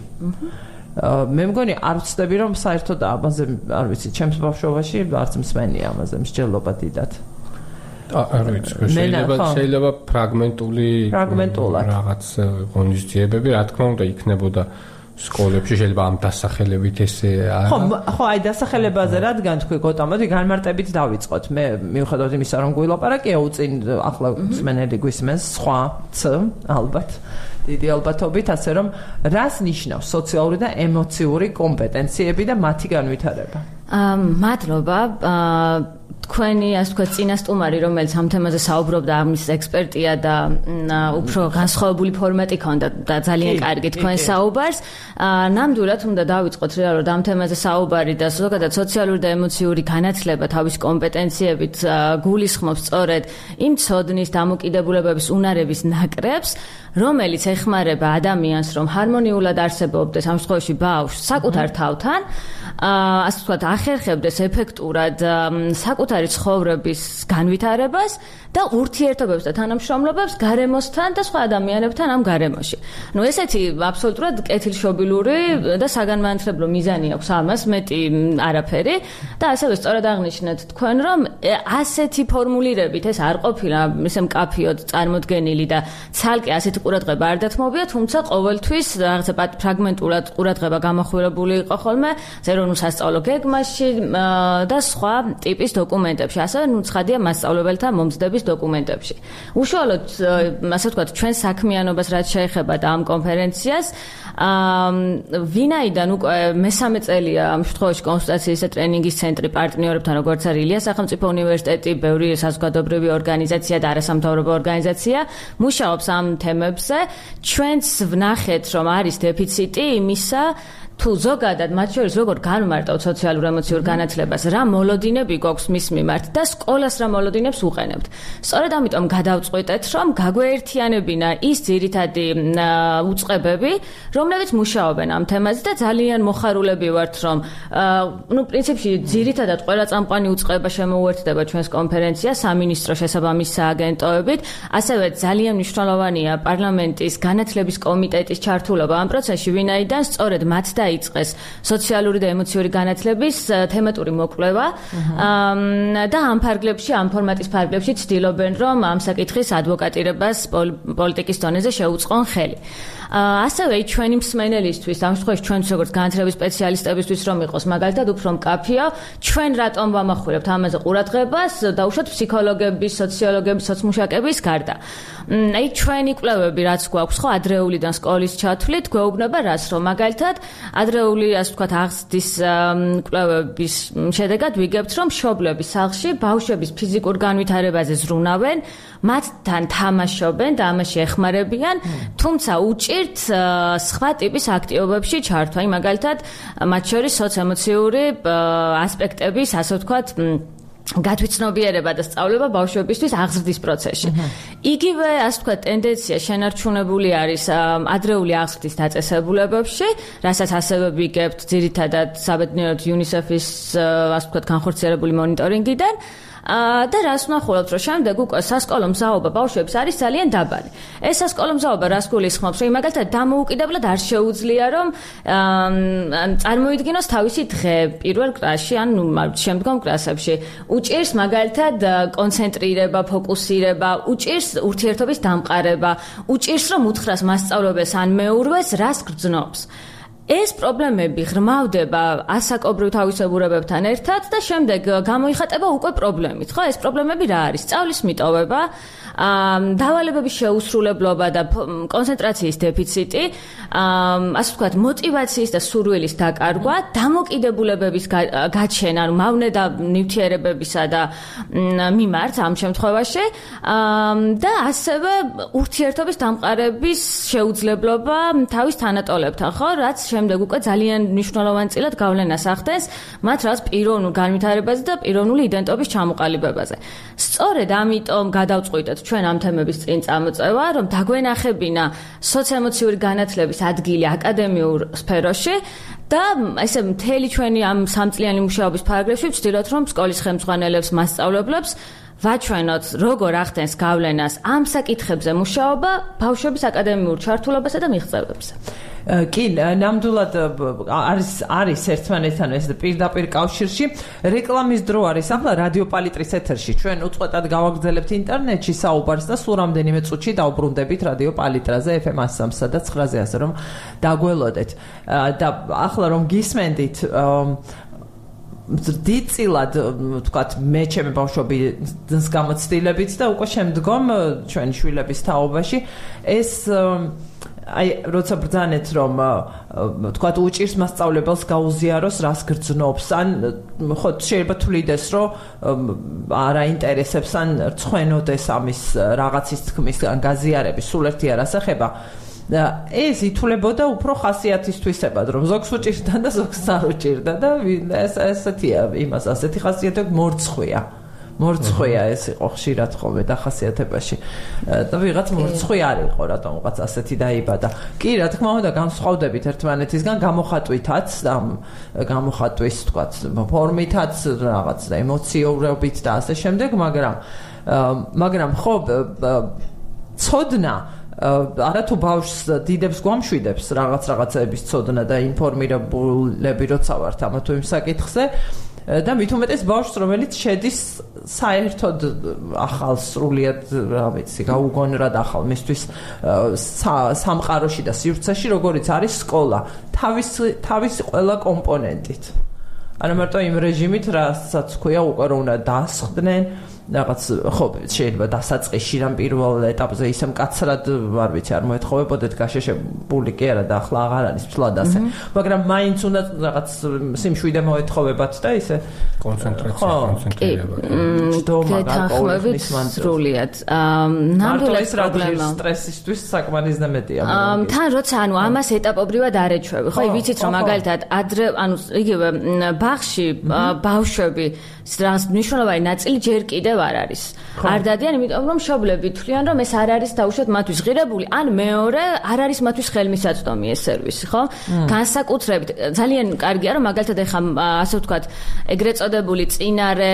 S1: მე მგონი არ ვცდები რომ საერთოდ ამაზე არ ვიცი ჩემს ბავშვობაში არც მსმენია ამაზე მსჯელობა დიდად.
S2: არ ვიცი შეიძლება ფრაგმენტული რაღაც ღონისძიებები რა თქმა უნდა იქნებოდა სკოლებში შეიძლება ამ დასახელებით ესე
S1: ხო აი დასახელებაზე რადგან თქვი გოტა მოდი განმარტებით დავიწყოთ მე მიუხედავად იმისა რომ გვილაპარაკია უწინ ახლა მსმენელი გვისმენს სხვაც ალბათ დიდი ალბათობით ასე რომ რას ნიშნავს სოციალური და ემოციური კომპეტენციები და მათი განვითარება
S3: მადლობა თქვენი ასე ვთქვათ წინასტუმარი რომელიც ამ თემაზე საუბრობდა ამის ექსპერტია და უფრო განსხვავებული ფორმატი ჰქონდა და ძალიან კარგი თქვენ საუბარს ნამდვილად უნდა დავიწყოთ რეალურად ამ თემაზე საუბარი და ზოგადად სოციალური და ემოციური განათლება თავის კომპეტენციებით გულისხმობს სწორედ იმ ცოდნის დამოკიდებულებების უნარების ნაკრებს რომელიც ეხმარება ადამიანს რომ ჰარმონიულად არსებობდეს ამ შემთხვევაში ბავშვს საკუთარ თავთან ასე ვთქვათ ახერხებდეს ეფექტურად საკუთარ საკუთარი ცხოვრების განვითარებას და ურთიერთობებს და თანამშრომლობებს გარემოსთან და სხვა ადამიანებთან ამ გარემოში. ნუ ესეთი აბსოლუტურად კეთილშობილური და საგანმანათლებლო მიზანი აქვს ამას, მეტი არაფერი და ასევე სწორად აღნიშნეთ თქვენ, რომ ასეთი ფორმულირებით ეს არ ყოფილა ისე მკაფიოდ წარმოდგენილი და ცალკე ასეთი ყურადღება არ დათმობია, თუმცა ყოველთვის რაღაცა ფრაგმენტულად ყურადღება გამოხვილებული იყო ხოლმე ეროვნულ სასწავლო გეგმაში და სხვა ტიპის დოკუმენტებში, ასევე ნუ ცხადია მასწავლებელთა მომზდების დოკუმენტებში. უშუალოდ, ასე ვთქვათ, ჩვენ საქმიანობას რაც შეეხება და ამ კონფერენციას, ვინაიდან უკვე მესამე წელია ამ შემთხვევაში კონსულტაციის და ტრენინგის ცენტრი პარტნიორებთან, როგორც არის ილიას სახელმწიფო უნივერსიტეტი, ბევრი საზოგადოებრივი ორგანიზაცია და არასამთავრობო ორგანიზაცია მუშაობს ამ თემებზე. ჩვენც ვნახეთ, რომ არის დეფიციტი იმისა, თუ ზოგადად მათ შორის როგორ განმარტავთ სოციალურ ემოციურ განათლებას, რა მოლოდინები გვაქვს მის მიმართ და სკოლას რა მოლოდინებს უყენებთ. სწორედ ამიტომ გადავწყვიტეთ, რომ გაგვეერთიანებინა ის ძირითადი უწყებები, რომლებიც მუშაობენ ამ თემაზე და ძალიან მოხარულები ვართ, რომ პრინციპში ძირითადად ყველა წამყვანი უწყება შემოუერთდება ჩვენს კონფერენციას სამინისტრო შესაბამის სააგენტოებით, ასევე ძალიან მნიშვნელოვანია პარლამენტის განათლების კომიტეტის ჩართულობა ამ პროცესში, ვინაიდან სწორედ მათ დაიწყეს სოციალური და ემოციური განათლების თემატური მოკვლევა და ამ ფარგლებში, ამ ფორმატის ფარგლებში ცდილობენ, რომ ამ საკითხის ადვოკატირებას პოლიტიკის დონეზე შეუწყონ ხელი. ასევე ჩვენი მსმენელისთვის, ამ შემთხვევაში ჩვენც როგორც განათლების სპეციალისტებისთვის რომ იყოს მაგალითად უფრო მკაფიო, ჩვენ რატომ ვამახვილებთ ამაზე ყურადღებას, დაუშვათ ფსიქოლოგების, სოციოლოგების, სოციმუშაკების გარდა. აი ჩვენი კვლევები რაც გვაქვს ხო ადრეულიდან სკოლის ჩათვლით გვეუბნება რას, რომ მაგალითად ადრეული, ასე ვთქვათ, აღზრდის კვლევების შედეგად ვიგებთ, რომ მშობლები სახლში ბავშვების ფიზიკურ განვითარებაზე ზრუნავენ, მათთან თამაშობენ და ამაში ეხმარებიან, თუმცა უჭირთ სხვა ტიპის აქტივობებში ჩართვა, მაგალითად, მათ შორის სოციოემოციური ასპექტების, ასე ვთქვათ, გათვითცნობიერება და სწავლება ბავშვებისთვის აღზრდის პროცესში. იგივე, ასე ვთქვათ, ტენდენცია შენარჩუნებული არის ადრეული აღზრდის დაწესებულებებში, რასაც ასევე ვიგებთ ძირითადად საბედნიეროდ UNICEF-ის, ასე ვთქვათ, განხორციელებული მონიტორინგიდან. და რას ვნახულობთ, რომ შემდეგ უკვე სასკოლო მზაობა ბავშვებს არის ძალიან დაბალი. ეს სასკოლო მზაობა რას გულისხმობს, რომ მაგალითად დამოუკიდებლად არ შეუძლია, რომ წარმოიდგინოს თავისი დღე პირველ კლასში ან შემდგომ კლასებში. უჭირს მაგალითად კონცენტრირება, ფოკუსირება, უჭირს ურთიერთობის დამყარება, უჭირს რომ უთხრას მასწავლებელს ან მეურვეს, რას გრძნობს. ეს პრობლემები ღრმავდება ასაკობრივ თავისებურებებთან ერთად და შემდეგ გამოიხატება უკვე პრობლემით, ხო? ეს პრობლემები რა არის? სწავლის მიტოვება, დავალებების შეუსრულებლობა და კონცენტრაციის დეფიციტი, ასე ვთქვათ, мотиваციის და სურვილის დაკარგვა, დამოკიდებულებების გაჩენა, ანუ მავნე და ნივთიერებებისა და მიმართ ამ შემთხვევაში და ასევე ურთიერთობის დამყარების შეუძლებლობა თავის თანატოლებთან, ხო? რაც შემდეგ უკვე ძალიან მნიშვნელოვან წილად გავლენას ახდენს მათ რაც პიროვნულ განვითარებაზე და პიროვნული იდენტობის ჩამოყალიბებაზე. სწორედ ამიტომ გადავწყვიტეთ ჩვენ ამ თემების წინ წამოწევა, რომ დაგვენახებინა სოციოემოციური განათლების ადგილი აკადემიურ სფეროში და ესე მთელი ჩვენი ამ სამწლიანი მუშაობის პარაგრაფში ვცდილობთ, რომ სკოლის ხელმძღვანელებს, მასწავლებლებს ვაჩვენოთ, როგორ ახდენს გავლენას ამ საკითხებზე მუშაობა ბავშვების აკადემიურ ჩართულობასა და მიღწევებზე.
S1: კი, ნამდვილად არის ერთმანეთთან ეს პირდაპირ კავშირში. რეკლამის დრო არის ახლა რადიო პალიტრის ეთერში. ჩვენ უწყვეტად გავაგრძელებთ ინტერნეტში საუბარს და სულ რამდენიმე წუთში დავბრუნდებით რადიო პალიტრაზე FM 103 და 9-ზე, ასე რომ დაგველოდეთ. და ახლა რომ გისმენდით დიდწილად, ვთქვათ, მე ჩემი ბავშვები ძნს გამოცდილებით და უკვე შემდგომ ჩვენი შვილების თაობაში ეს აი როცა ბრძანეთ რომ ვთქვათ უჭირს მასწავლებელს გაუზიაროს რას გრძნობს ან ხო შეიძლება თulides რომ არ აინტერესებს ან რცხვენოდეს ამის რაღაცის თქმის ან გაზიარების სულ ერთი არას ეხება ეს ითვლებოდა უფრო ხასიათისთვისებად რომ ზოგს უჭირდა და ზოგს არ უჭირდა და ესეთია იმას ასეთი ხასიათები მორცხვია მორცხვია ეს იყო ხშირად ხოლმე დახასიათებაში და ვიღაც მორცხვი არ იყო რატომღაც ასეთი დაიბადა კი რა თქმა უნდა განსხვავდებით ერთმანეთისგან გამოხატვითაც და გამოხატვის თქვათ ფორმითაც რაღაც და ემოციურობით და ასე შემდეგ მაგრამ ხო ცოდნა არათუ ბავშვს დიდებს გვამშვიდებს რაღაცების ცოდნა და ინფორმირებულები როცა ვართ ამა თუ იმ საკითხზე და მით უმეტეს ბავშვს რომელიც შედის საერთოდ ახალ სრულიად რა ვიცი გაუგონრად ახალ მისთვის სამყაროში და სივრცეში როგორიც არის სკოლა თავისი ყველა კომპონენტით არა მარტო იმ რეჟიმით რასაც ქვია უკვე რომ უნდა დასხდნენ რაღაც ხო შეიძლება დასაწყისში რამ პირველ ეტაპზე ისე მკაცრად არ ვიცი არ მოეთხოვებოდეთ გაშეშებული კი არა და ახლა აღარ არის ფლად ასე მაგრამ მაინც უნდა რაღაც სიმშვიდე მოეთხოვებათ და ისე კონცენტრაცია
S3: გეთანხმებით სრულიად ნამდვილად პრობლემა
S1: სტრესისთვის საკმარისდა მეტია
S3: თან როცა ანუ ამას ეტაპობრივად არ ეჩვევი ხო ვიცით რომ მაგალითად ადრე ანუ იგივე ბაღში ბავშვები რაღაც მნიშვნელოვანი ნაწილი ჯერ კიდევ არ არის. არ დადიან, იმიტომ რომ მშობლები თვლიან, რომ ეს არ არის დაუშვათ მათთვის ღირებული, ან მეორე არ არის მათთვის ხელმისაწვდომი ეს სერვისი, ხო? განსაკუთრებით ძალიან კარგია, რომ მაგალითად ეხა ასე ვთქვათ, ეგრეთ წოდებული წინარე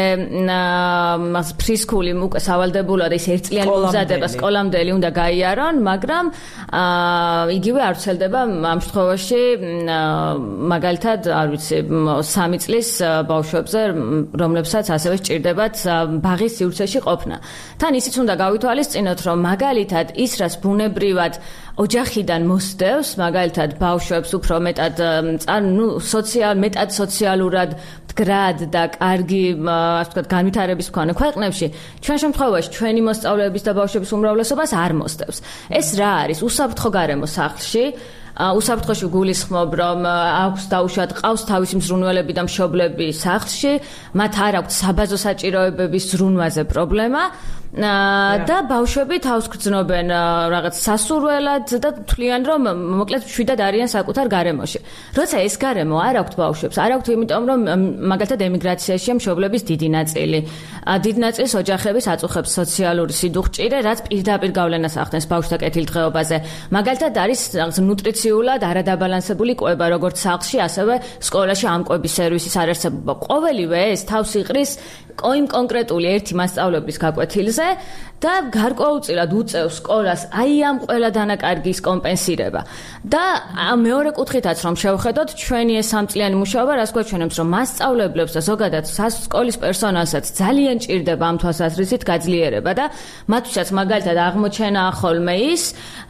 S3: ფრისკული უკვე სავალდებულოა და ის ერთწლიანი მზადება სკოლამდელი უნდა გაიარონ, მაგრამ იგივე არ ვრცელდება ამ შემთხვევაში მაგალითად, არ ვიცი, 3 წლის ბავშვებზე, რომლებსაც ასევე სჭირდებათ ბაღის სივრცეში ყოფნა. თან ისიც უნდა გავითვალისწინოთ, რომ მაგალითად ის რაც ბუნებრივად ოჯახიდან მოსდევს, მაგალითად ბავშვებს უფრო მეტად მეტად სოციალურად მდგრად და კარგი, ასე ვთქვათ, განვითარების მქონე ქვეყნებში, ჩვენ შემთხვევაში ჩვენი მოსწავლეების და ბავშვების უმრავლესობას არ მოსდევს. ეს რა არის? უსაფრთხო გარემო სახლში უსაფრთხოში გულისხმობ, რომ აქვს დაუშვათ ყავს თავისი მზრუნველები და მშობლები სახლში, მათ არ აქვთ საბაზო საჭიროებების ზრუნვაზე პრობლემა და ბავშვები თავს გრძნობენ რაღაც სასურველად და თვლიან, რომ მოკლედ მშვიდად არიან საკუთარ გარემოში. როცა ეს გარემო არ აქვთ ბავშვებს, არ აქვთ იმიტომ, რომ მაგალითად ემიგრაციაშია მშობლების დიდი ნაწილი. დიდ ნაწილს ოჯახების აწუხებს სოციალური სიდუხჭირე, რაც პირდაპირ გავლენას ახდენს ბავშვთა კეთილდღეობაზე. მაგალითად არის რაღაც ნუტრიციულად არადაბალანსებული კვება, როგორც სახლში, ასევე სკოლაში ამ კვების სერვისის არარსებობა. ყოველივე ეს თავს იყრის იმ კონკრეტული ერთი მასწავლებლის გაკვეთილზე და გარკვეულწილად უწევს სკოლას აი ამ ყველა დანაკარგის კომპენსირება. და მეორე კუთხითაც რომ შევხედოთ, ჩვენი ეს 3 წლიანი მუშაობა რას გვაჩვენებს, რომ მასწავლებლებს და ზოგადად სკოლის პერსონალსაც ძალიან ჭირდება ამ თვალსაზრისით გაძლიერება და მათთვისაც მაგალითად აღმოჩენაა ხოლმე ის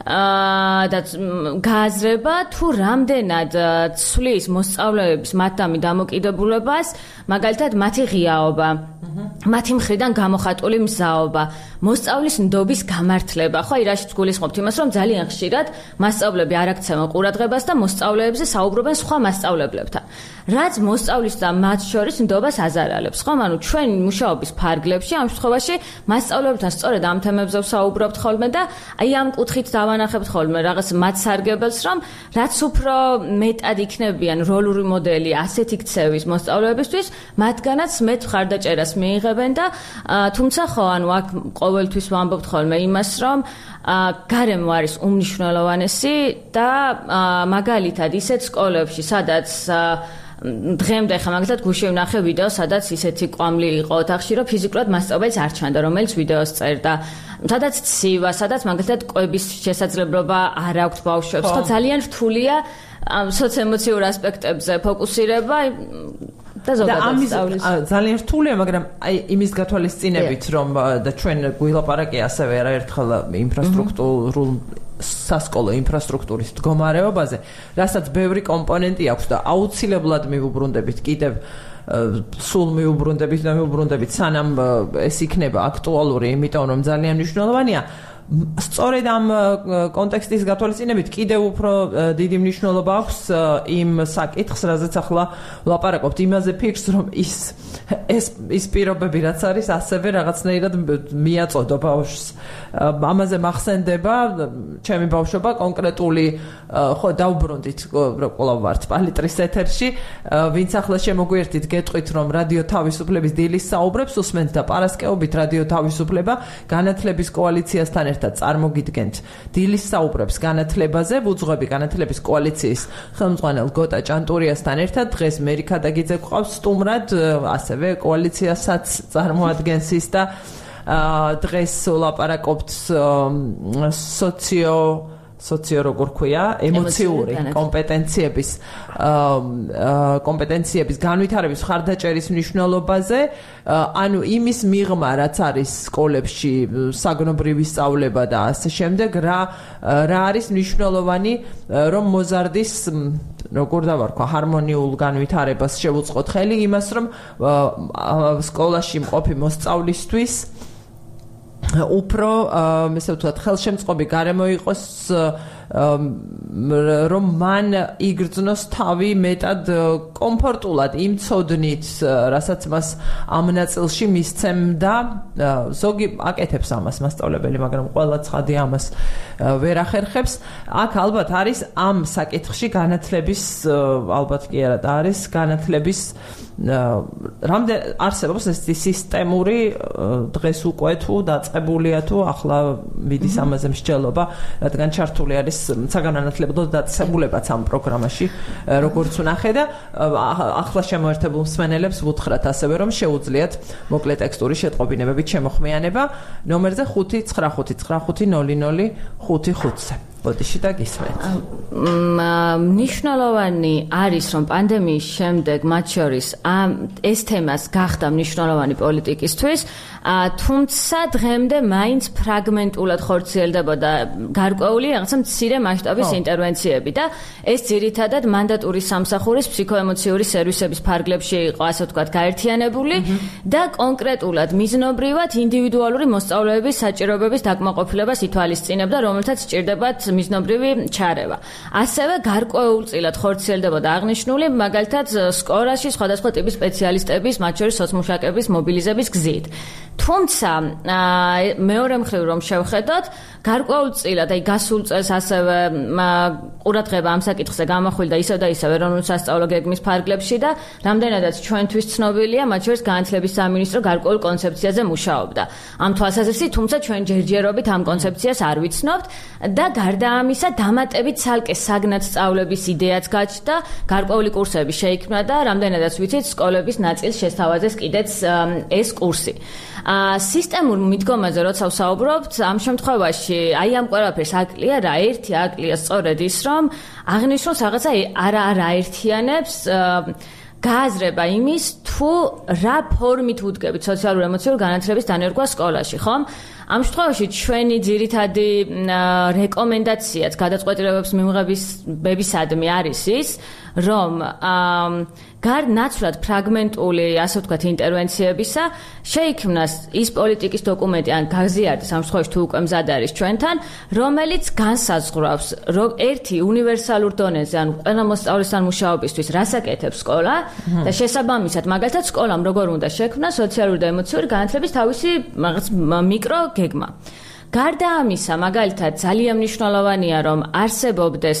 S3: და გააზრება თუ რამდენად ცვლის მოსწავლეების მათდამი დამოკიდებულებას, მაგალითად მათი ღიაობა, მათი მხრიდან გამოხატული მზაობა, მოსწავლის ნდობის გამართლება. ხო, რაშიც გულისხმობთ იმას, რომ ძალიან ხშირად მასწავლებლები არ აქცევენ ყურადღებას და მოსწავლეებზე საუბრობენ სხვა მასწავლებლებთან. რაც მოსწავლის და მათ შორის ნდობას აზარალებს. ხო, ანუ ჩვენ მუშაობის ფარგლებში ამ შემთხვევაში მასწავლებლებთან სწორედ ამ თემებზე ვსაუბრობთ ხოლმე და აი ამ კუთხით დავანახებთ ხოლმე რაღაც მათ სარგებელს, რომ რაც უფრო მეტად იქნებიან როლური მოდელი ასეთი ქცევის მოსწავლეებისთვის, მათგანაც მეტ მხარდაჭერას მიიღებენ და თუმცა ხო, ანუ აქ ყოველთვის ვამბობთ ხოლმე იმას, რომ გარემო არის უმნიშვნელოვანესი და მაგალითად ისეთ სკოლებში, სადაც დღემდე ხა მაგალითად გუშინ ვნახე ვიდეო, სადაც ისეთი კვამლი იყო ოთახში, რომ ფიზიკურად მასწავლებელს არ ჩანდა, რომელიც ვიდეოს წერდა. სადაც ცივა, სადაც მაგალითად კვების შესაძლებლობა არ აქვს ბავშვებს. ხო, ძალიან რთულია სოციოემოციურ ასპექტებზე ფოკუსირება და ზოგადად სწავლის.
S1: ძალიან რთულია, მაგრამ აი იმის გათვალისწინებით, რომ და ჩვენ გვილაპარაკე ასევე არაერთხელ ინფრასტრუქტურულ სასკოლო ინფრასტრუქტურის მდგომარეობაზე, რასაც ბევრი კომპონენტი აქვს და აუცილებლად მივუბრუნდებით კიდევ სულ მივუბრუნდებით, სანამ ეს იქნება აქტუალური, იმიტომ რომ ძალიან მნიშვნელოვანია. სწორედ ამ კონტექსტის გათვალისწინებით კიდევ უფრო დიდი მნიშვნელობა აქვს იმ საკითხს, რაზეც ახლა ვლაპარაკობთ, იმაზე ფიქრს, რომ ის პირობები რაც არის, ასევე რაღაცნაირად მიაწოდო ბავშვს. ამაზე მახსენდება ჩემი ბავშვობა კონკრეტული ხო დაუბრუნდით ყოლავ ვართ პალიტრის ეთერში, ვინც ახლა შემოგვიერთით გეტყვით, რომ რადიო თავისუფლების დილის საუბრებს უსმენთ და პარასკევობით რადიო თავისუფლება განათლების კოალიციასთან ერთად წარმოგიდგენთ დილის საუბრებს განათლებაზე, ვუძღვები განათლების კოალიციის ხელმძღვანელ გოტა ჭანტურიასთან ერთად. დღეს მერი ქადაგიძე გვყავს სტუმრად, ასევე კოალიციასაც წარმოადგენს ის და დღეს ვლაპარაკობთ სოციო როგორ ქვია, ემოციური კომპეტენციების განვითარების ხარდაჭერის მნიშვნელობაზე, ანუ იმის მიღმა, რაც არის სკოლებში, საგნობრივი სწავლება და ასე შემდეგ, რა არის მნიშვნელოვანი, რომ მოზარდის როგორ დავარქვა, ჰარმონიულ განვითარებას შევუწყოთ ხელი იმას, რომ სკოლაში მყოფი მოსწავლისთვის უფრო ესე ვთქვათ ხელშემწყობი გარემო იყოს, რომ მან იგრძნოს თავი მეტად კომფორტულად იმ ცოდნით, რასაც მას ამ ნაწილში მისცემდა. ზოგი აკეთებს ამას მასწავლებელი, მაგრამ ყველა ცხადი ამას ვერ ახერხებს. აქ ალბათ არის ამ საკითხში განათლების, ალბათ კი არა და არის განათლების რამდენ არსებობს ეს სისტემური დღეს უკვე თუ დაწყებულია თუ ახლა მიდის ამაზე მსჯელობა, რადგან ჩართული არის საგანმანათლებლო დაწესებულებაც ამ პროგრამაში, როგორც ვნახე და ახლა შემოერთებულ მსმენელებს ვუთხრათ ასევე, რომ შეუძლიათ მოკლე ტექსტური შეტყობინებებით შემოხმიანება ნომერზე 599500555-ზე. ბოდიში და გისმენთ.
S3: მნიშვნელოვანი არის, რომ პანდემიის შემდეგ მათ შორის ეს თემას გახდა მნიშვნელოვანი პოლიტიკისთვის, თუმცა დღემდე მაინც ფრაგმენტულად ხორციელდებოდა გარკვეული რაღაცა მცირე მასშტაბის ინტერვენციები და ეს ძირითადად მანდატური სამსახურის ფსიქოემოციური სერვისების ფარგლებში იყო, ასე ვთქვათ, გაერთიანებული და კონკრეტულად მიზნობრივად ინდივიდუალური მოსწავლეების საჭიროებების დაკმაყოფილებას ითვალისწინებდა, რომელთაც სჭირდებათ მიზნობრივი ჩარევა. ასევე გარკვეულწილად ხორციელდებოდა აღნიშნული, მაგალითად, სკოლაში სხვადასხვა ტიპის სპეციალისტების, მათ შორის სოციმუშაკების მობილიზების გზით. თუმცა მეორე მხრივ რომ შევხედოთ, გარკვეულწილად აი გასულ წელს ასევე ყურადღება ამ საკითხზე გამახვილდა ისევ და ისევ ეროვნულ სასწავლო გეგმის ფარგლებში და რამდენადაც ჩვენთვის ცნობილია, მათ შორის განათლების სამინისტრო გარკვეულ კონცეფციაზე მუშაობდა. ამ თვალსაზრისით, თუმცა ჩვენ ჯერჯერობით ამ კონცეფციას არ ვიცნობთ და გარდა ამისა, დამატებით ცალკე საგნად სწავლების იდეაც გაჩნდა, გარკვეული კურსები შეიქმნა და რამდენადაც ვიცით, სკოლების ნაწილს შესთავაზეს კიდეც ეს კურსი. სისტემურ მიდგომაზე როცა ვსაუბრობთ, ამ შემთხვევაში აი ამ ყველაფერს აკლია რა, ერთი აკლია სწორედ ის, რომ აღნიშნულს რაღაცა არ აერთიანებს გააზრება იმის, თუ რა ფორმით უდგებით სოციალურ-ემოციური განათლების დანერგვა სკოლაში, ხომ? ამ შემთხვევაში ჩვენი ძირითადი რეკომენდაციაც გადაწყვეტილებების მიღებისადმი არის ის, რომ გარნაცვლად ფრაგმენტული, ასე ვთქვათ, ინტერვენციებისა შეიქმნას ის პოლიტიკის დოკუმენტი ან გაზიარდეს ამ შემთხვევაში თუ უკვე მზად არის ჩვენთან, რომელიც განსაზღვრავს ერთი უნივერსალურ დონეზე, ანუ ყველა მოსწავლესთან მუშაობისთვის რას აკეთებს სკოლა და შესაბამისად, მაგალითად, სკოლამ როგორ უნდა შექმნას სოციალური და ემოციური განათლების თავისი მიკრო გეგმა. გარდა ამისა, მაგალითად, ძალიან მნიშვნელოვანია, რომ არსებობდეს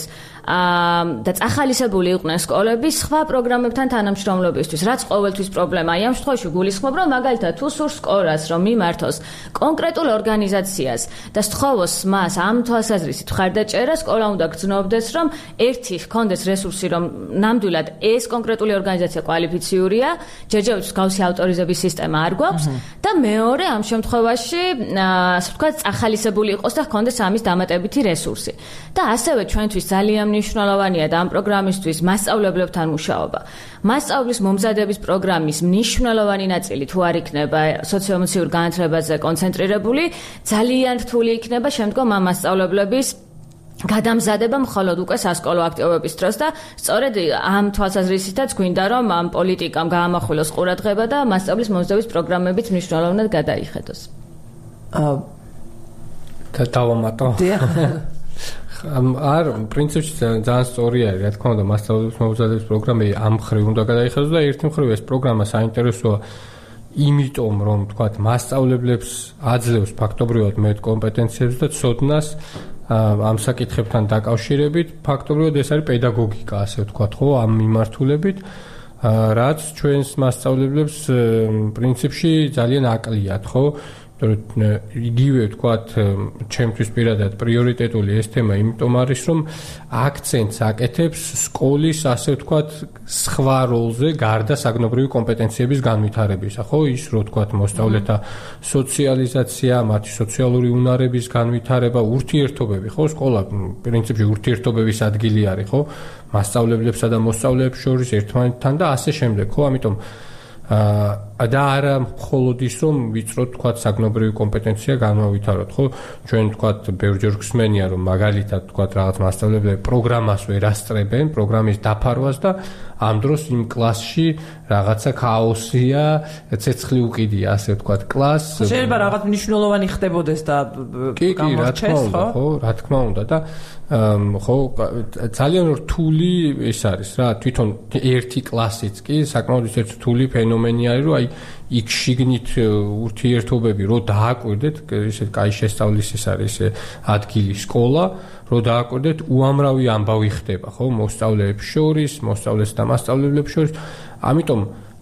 S3: და წახალისებული იყვნენ სკოლები სხვა პროგრამებთან თანამშრომლობისთვის, რაც ყოველთვის პრობლემაა. ამ შემთხვევაში გულისხმობ, რომ მაგალითად თუ სურს სკოლას, რომ მიმართოს კონკრეტულ ორგანიზაციას და სთხოვოს მას ამ თვალსაზრისით ხარდაჭერა, სკოლა უნდა გრძნობდეს, რომ ერთი ჰქონდეს რესურსი, რომ ნამდვილად ეს კონკრეტული ორგანიზაცია კვალიფიციურია, ჯერჯერობით მსგავსი ავტორიზების სისტემა არ გვაქვს და მეორე ამ შემთხვევაში, ასე ვთქვათ, წახალისებული იყოს და ჰქონდეს ამის დამატებითი რესურსი. და ასევე ჩვენთვის ძალიან მნიშვნელოვანია და ამ პროგრამისთვის მასწავლებლებთან მუშაობა. მასწავლის მომზადების პროგრამის მნიშვნელოვანი ნაწილი თუ არ იქნება სოციოემოციურ განათლებაზე კონცენტრირებული, ძალიან რთული იქნება შემდგომ ამ მასწავლებლების გადამზადება მხოლოდ უკვე სასკოლო აქტივობების დროს და სწორედ ამ თვალსაზრისითაც გვინდა რომ ამ პოლიტიკამ გაამახვილოს ყურადღება და მასწავლის მომზადების პროგრამებიც მნიშვნელოვნად გადაიხედოს.
S2: დავამატო. არ პრინციპში ძალიან სწორი არის, რა თქმა უნდა, მასწავლებლების მომზადების პროგრამები ამ მხრივ უნდა გადაიხადოს და ერთი მხრივ ეს პროგრამა საინტერესოა იმიტომ, რომ თქვათ, მასწავლებლებს აძლევს ფაქტობრივად მეტ კომპეტენციებს და ცოდნას ამ საკითხებთან დაკავშირებით, ფაქტობრივად ეს არის პედაგოგიკა, ასე ვთქვათ, ხო, ამ მიმართულებით, რაც ჩვენს მასწავლებლებს პრინციპში ძალიან აკლიათ, ხო? იგივე ვთქვათ, ჩემთვის პირადად პრიორიტეტული ეს თემა იმიტომ არის, რომ აქცენტს აკეთებს სკოლის, ასე ვთქვათ, სხვა როლზე, გარდა საგნობრივი კომპეტენციების განვითარებისა, ხო? ის, რო ვთქვათ, მოსწავლეთა სოციალიზაცია, მათი სოციალური უნარების განვითარება, ურთიერთობები, ხო? სკოლა პრინციპში ურთიერთობების ადგილი არის, ხო? მასწავლებლებსა და მოსწავლეებს შორის ერთმანეთთან და ასე შემდეგ, ხო? ამიტომ და არა მხოლოდ ის, რომ ვიწროთ, თქვათ, საგნობრივი კომპეტენცია განმავითაროთ, ხო? ჩვენ, თქვათ, ბევრჯერ გვსმენია, რომ მაგალითად, თქვათ, რაღაც მასწავლებლები პროგრამას ვერ ასწრებენ, პროგრამის დაფარვას და ამ დროს იმ კლასში რაღაცა ქაოსია, ცეცხლი უკიდია, ასე ვთქვათ, კლასს.
S1: შეიძლება რაღაც მნიშვნელოვანი ხდებოდეს და
S2: გამორჩეს, ხო? რა თქმა უნდა და ხო, ძალიან რთული ეს არის რა, თვითონ ერთი კლასიც კი საკმაოდ ერთ რთული ფენომენი არის, რომ აი იქ შიგნით ურთიერთობები რო დააკვირდეთ, ისეთ კაი შესწავლის ეს არის ადგილი სკოლა, რო დააკვირდეთ, უამრავი ამბავი ხდება, ხო, მოსწავლეებს შორის, მოსწავლეს და მასწავლებლებს შორის. ამიტომ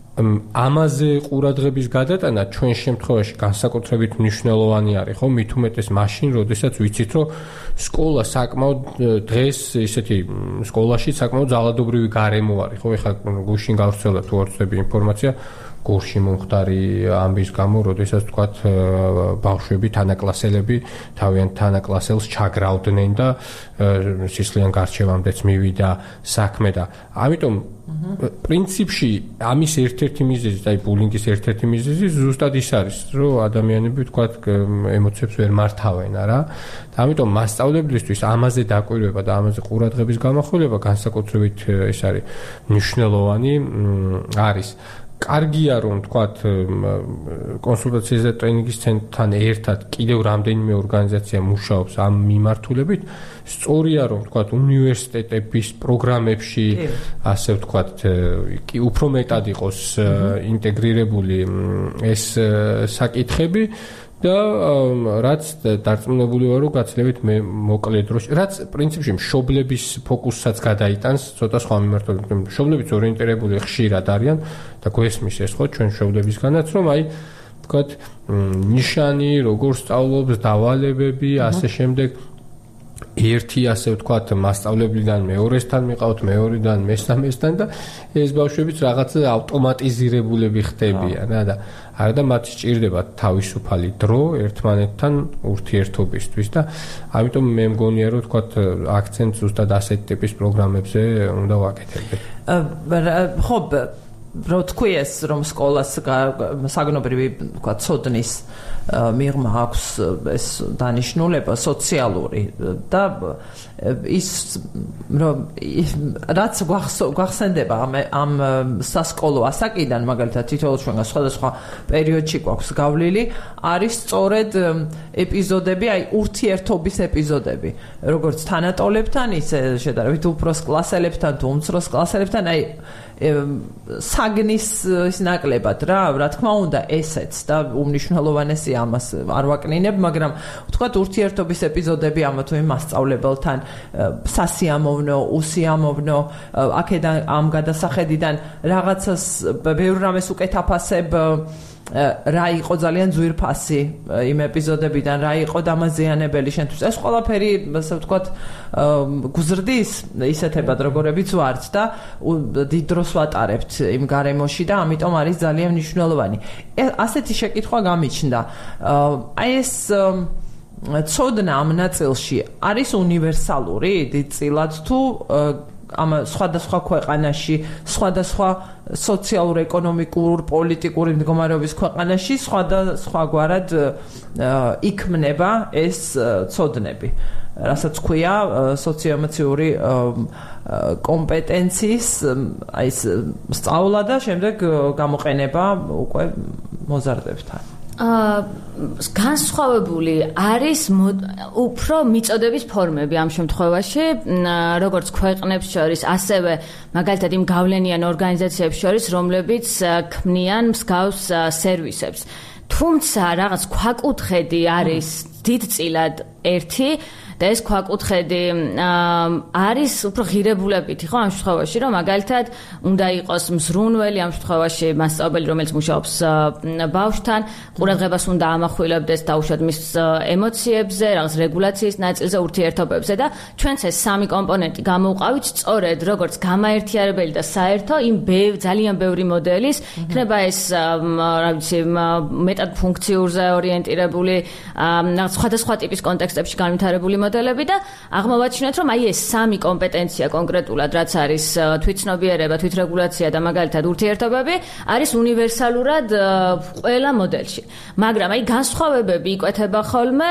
S2: ამაზე ყურადღების გადატანა ჩვენ შემთხვევაში განსაკუთრებით მნიშვნელოვანი არის, ხო, მით უმეტეს მაშინ, როდესაც ვიცით, რომ სკოლა საკმაოდ დღეს ისეთი სკოლაში საკმაოდ ძალადობრივი გარემო არის, ხო, ეხლა გუშინ გავრცელდა თუ არ ვწდები ინფორმაცია გურში მომხდარი ამბის გამო, როდესაც თქვათ ბავშვები, თანაკლასელები თავიანთ თანაკლასელს ჩაგრავდნენ და სისხლიან გარჩევამდეც მივიდა საქმე და ამიტომ პრინციპში ამის ერთ-ერთი მიზეზი, აი ბულინგის ერთ-ერთი მიზეზი ზუსტად ის არის, რომ ადამიანები თქვათ ემოციებს ვერ მართავენ, არა? და ამიტომ მასწავლებლისთვის ამაზე დაკვირვება და ამაზე ყურადღების გამახვილება განსაკუთრებით ეს არის მნიშვნელოვანი არის. კარგია, რომ თქვათ კონსულტაციისა და ტრენინგის ცენტრთან ერთად კიდევ რამდენიმე ორგანიზაცია მუშაობს ამ მიმართულებით. სწორია, რომ თქვათ უნივერსიტეტების პროგრამებში, ასე ვთქვათ, კი უფრო მეტად იყოს ინტეგრირებული ეს საკითხები. და რაც დარწმუნებული ვარ, რომ გაცილებით მოკლე დროში, რაც პრინციპში მშობლების ფოკუსსაც გადაიტანს ცოტა სხვა მიმართულებით. მშობლებიც ორიენტირებული ხშირად არიან და გვესმის ეს ხო ჩვენ მშობლებისგანაც, რომ აი ვთქვათ, ნიშანი, როგორ სწავლობს, დავალებები, ასე შემდეგ ერთი ასე ვთქვათ მასწავლებლიდან მეორესთან მიყავთ, მეორედან მესამესთან და ეს ბავშვებიც რაღაცა ავტომატიზირებულები ხდებიან რა და არა და მათ სჭირდებათ თავისუფალი დრო ერთმანეთთან ურთიერთობისთვის და ამიტომ მე მგონია რომ ვთქვათ აქცენტს ზუსტად ასეთ ტიპის პროგრამებზე უნდა ვაკეთებდეთ.
S1: ხო, რო თქვი ეს რომ სკოლას საგნობრივი ვთქვათ ცოდნის მიღმა აქვს ეს დანიშნულება სოციალური და ის რომ რაც გვახსენდება ამ სასკოლო ასაკიდან მაგალითად თითოეულ ჩვენგან სხვადასხვა პერიოდში გვაქვს გავლილი არის სწორედ ეპიზოდები, აი ურთიერთობის ეპიზოდები, როგორც თანატოლებთან, ისე შედარებით უფროს კლასელებთან თუ უმცროს კლასელებთან, აი საგნის ის ნაკლებად რა თქმა უნდა ესეც და უმნიშვნელოვანესი ამას არ ვაკნინებ, მაგრამ ვთქვათ ურთიერთობის ეპიზოდები ამა თუ იმ მასწავლებელთან სასიამოვნო, უსიამოვნო, აქედან ამ გადასახედიდან რაღაცას ბევრ რამეს უკეთაფასებ რა იყო ძალიან ძვირფასი იმ ეპიზოდებიდან, რა იყო დამაზიანებელი შენთვის. ეს ყველაფერი, ასე ვთქვათ, გუზრდის ისეთებად, როგორებიც ვართ და დიდ დროს ვატარებთ იმ გარემოში და ამიტომ არის ძალიან მნიშვნელოვანი. ასეთი შეკითხვა გამიჩნდა. აი ეს ცოდნა ამ ნაწილში არის უნივერსალური დიდწილად თუ ამ სხვადასხვა ქვეყანაში, სხვადასხვა სოციალურ-ეკონომიკურ, პოლიტიკური მდგომარეობის ქვეყანაში სხვადასხვაგვარად იქმნება ეს ცოდნები. რასაც ქვია სოციოემოციური კომპეტენციის, აი ეს სწავლა და შემდეგ გამოყენება უკვე მოზარდებთან.
S3: განსხვავებული არის უფრო მიწოდების ფორმები ამ შემთხვევაში, როგორც ქვეყნებს შორის, ასევე მაგალითად იმ გავლენიან ორგანიზაციებს შორის, რომლებიც ქმნიან მსგავს სერვისებს. თუმცა რაღაც ქვაკუთხედი არის დიდწილად ერთი და ეს ქვაკუთხედი არის უფრო ღირებულებითი, ხო, ამ შემთხვევაში, რომ მაგალითად უნდა იყოს მზრუნველი ამ შემთხვევაში მასწავლებელი, რომელიც მუშაობს ბავშვთან, ყურადღებას უნდა ამახვილებდეს დაუშვათ მის ემოციებზე, რაღაც რეგულაციის ნაწილზე, ურთიერთობებზე და ჩვენც ეს სამი კომპონენტი გამოვყავით სწორედ როგორც გამაერთიარებელი და საერთო იმ ძალიან ბევრი მოდელის, იქნება ეს რა ვიცი, მეტად ფუნქციურზე ორიენტირებული, რაღაც სხვადასხვა ტიპის კონტექსტებში განვითარებული მოდელები და აღმოვაჩინოთ, რომ აი ეს სამი კომპეტენცია კონკრეტულად, რაც არის თვითცნობიერება, თვითრეგულაცია და მაგალითად ურთიერთობები, არის უნივერსალურად ყველა მოდელში. მაგრამ აი განსხვავებები იკვეთება ხოლმე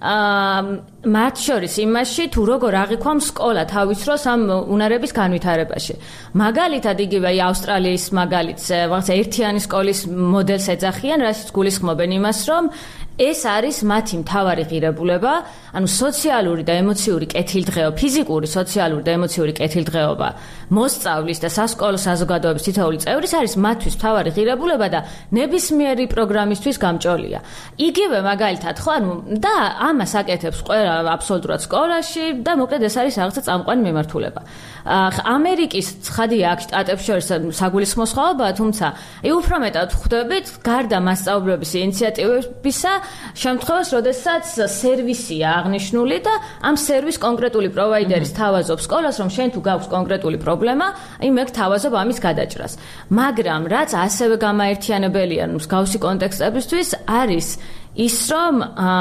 S3: მათ შორის იმაში, თუ როგორ აღიქვამს სკოლა თავის დროს ამ უნარების განვითარებაში. მაგალითად იგივე ავსტრალიის მაგალითს, რაღაცა ერთიანი სკოლის მოდელს ეძახიან, რასაც გულისხმობენ იმას, რომ ეს არის მათი მთავარი ღირებულება, ანუ სოციალური და ემოციური კეთილდღეობა, ფიზიკური, სოციალური და ემოციური კეთილდღეობა მოსწავლის და სასკოლო საზოგადოების თითოეული წევრის არის მათთვის მთავარი ღირებულება და ნებისმიერი პროგრამისთვის გამჭოლია. იგივე მაგალითად, ხო, ანუ და ამას აკეთებს ყველა აბსოლუტურად სკოლაში და მოკლედ ეს არის რაღაცა წამყვანი მიმართულება. ამერიკის ცხადია აქ შტატებს შორის საგულისხმო სხვაობაა, თუმცა უფრო მეტად ხვდებით გარდა მასწავლებლების ინიციატივებისა შემთხვევას, როდესაც სერვისია აღნიშნული და ამ სერვის კონკრეტული პროვაიდერის თავაზობს სკოლას, რომ შენ თუ გაქვს კონკრეტული პრობლემა, აი მე გთავაზობ ამის გადაჭრას. მაგრამ რაც ასევე გამაერთიანებელია მსგავსი კონტექსტებისთვის არის ის, რომ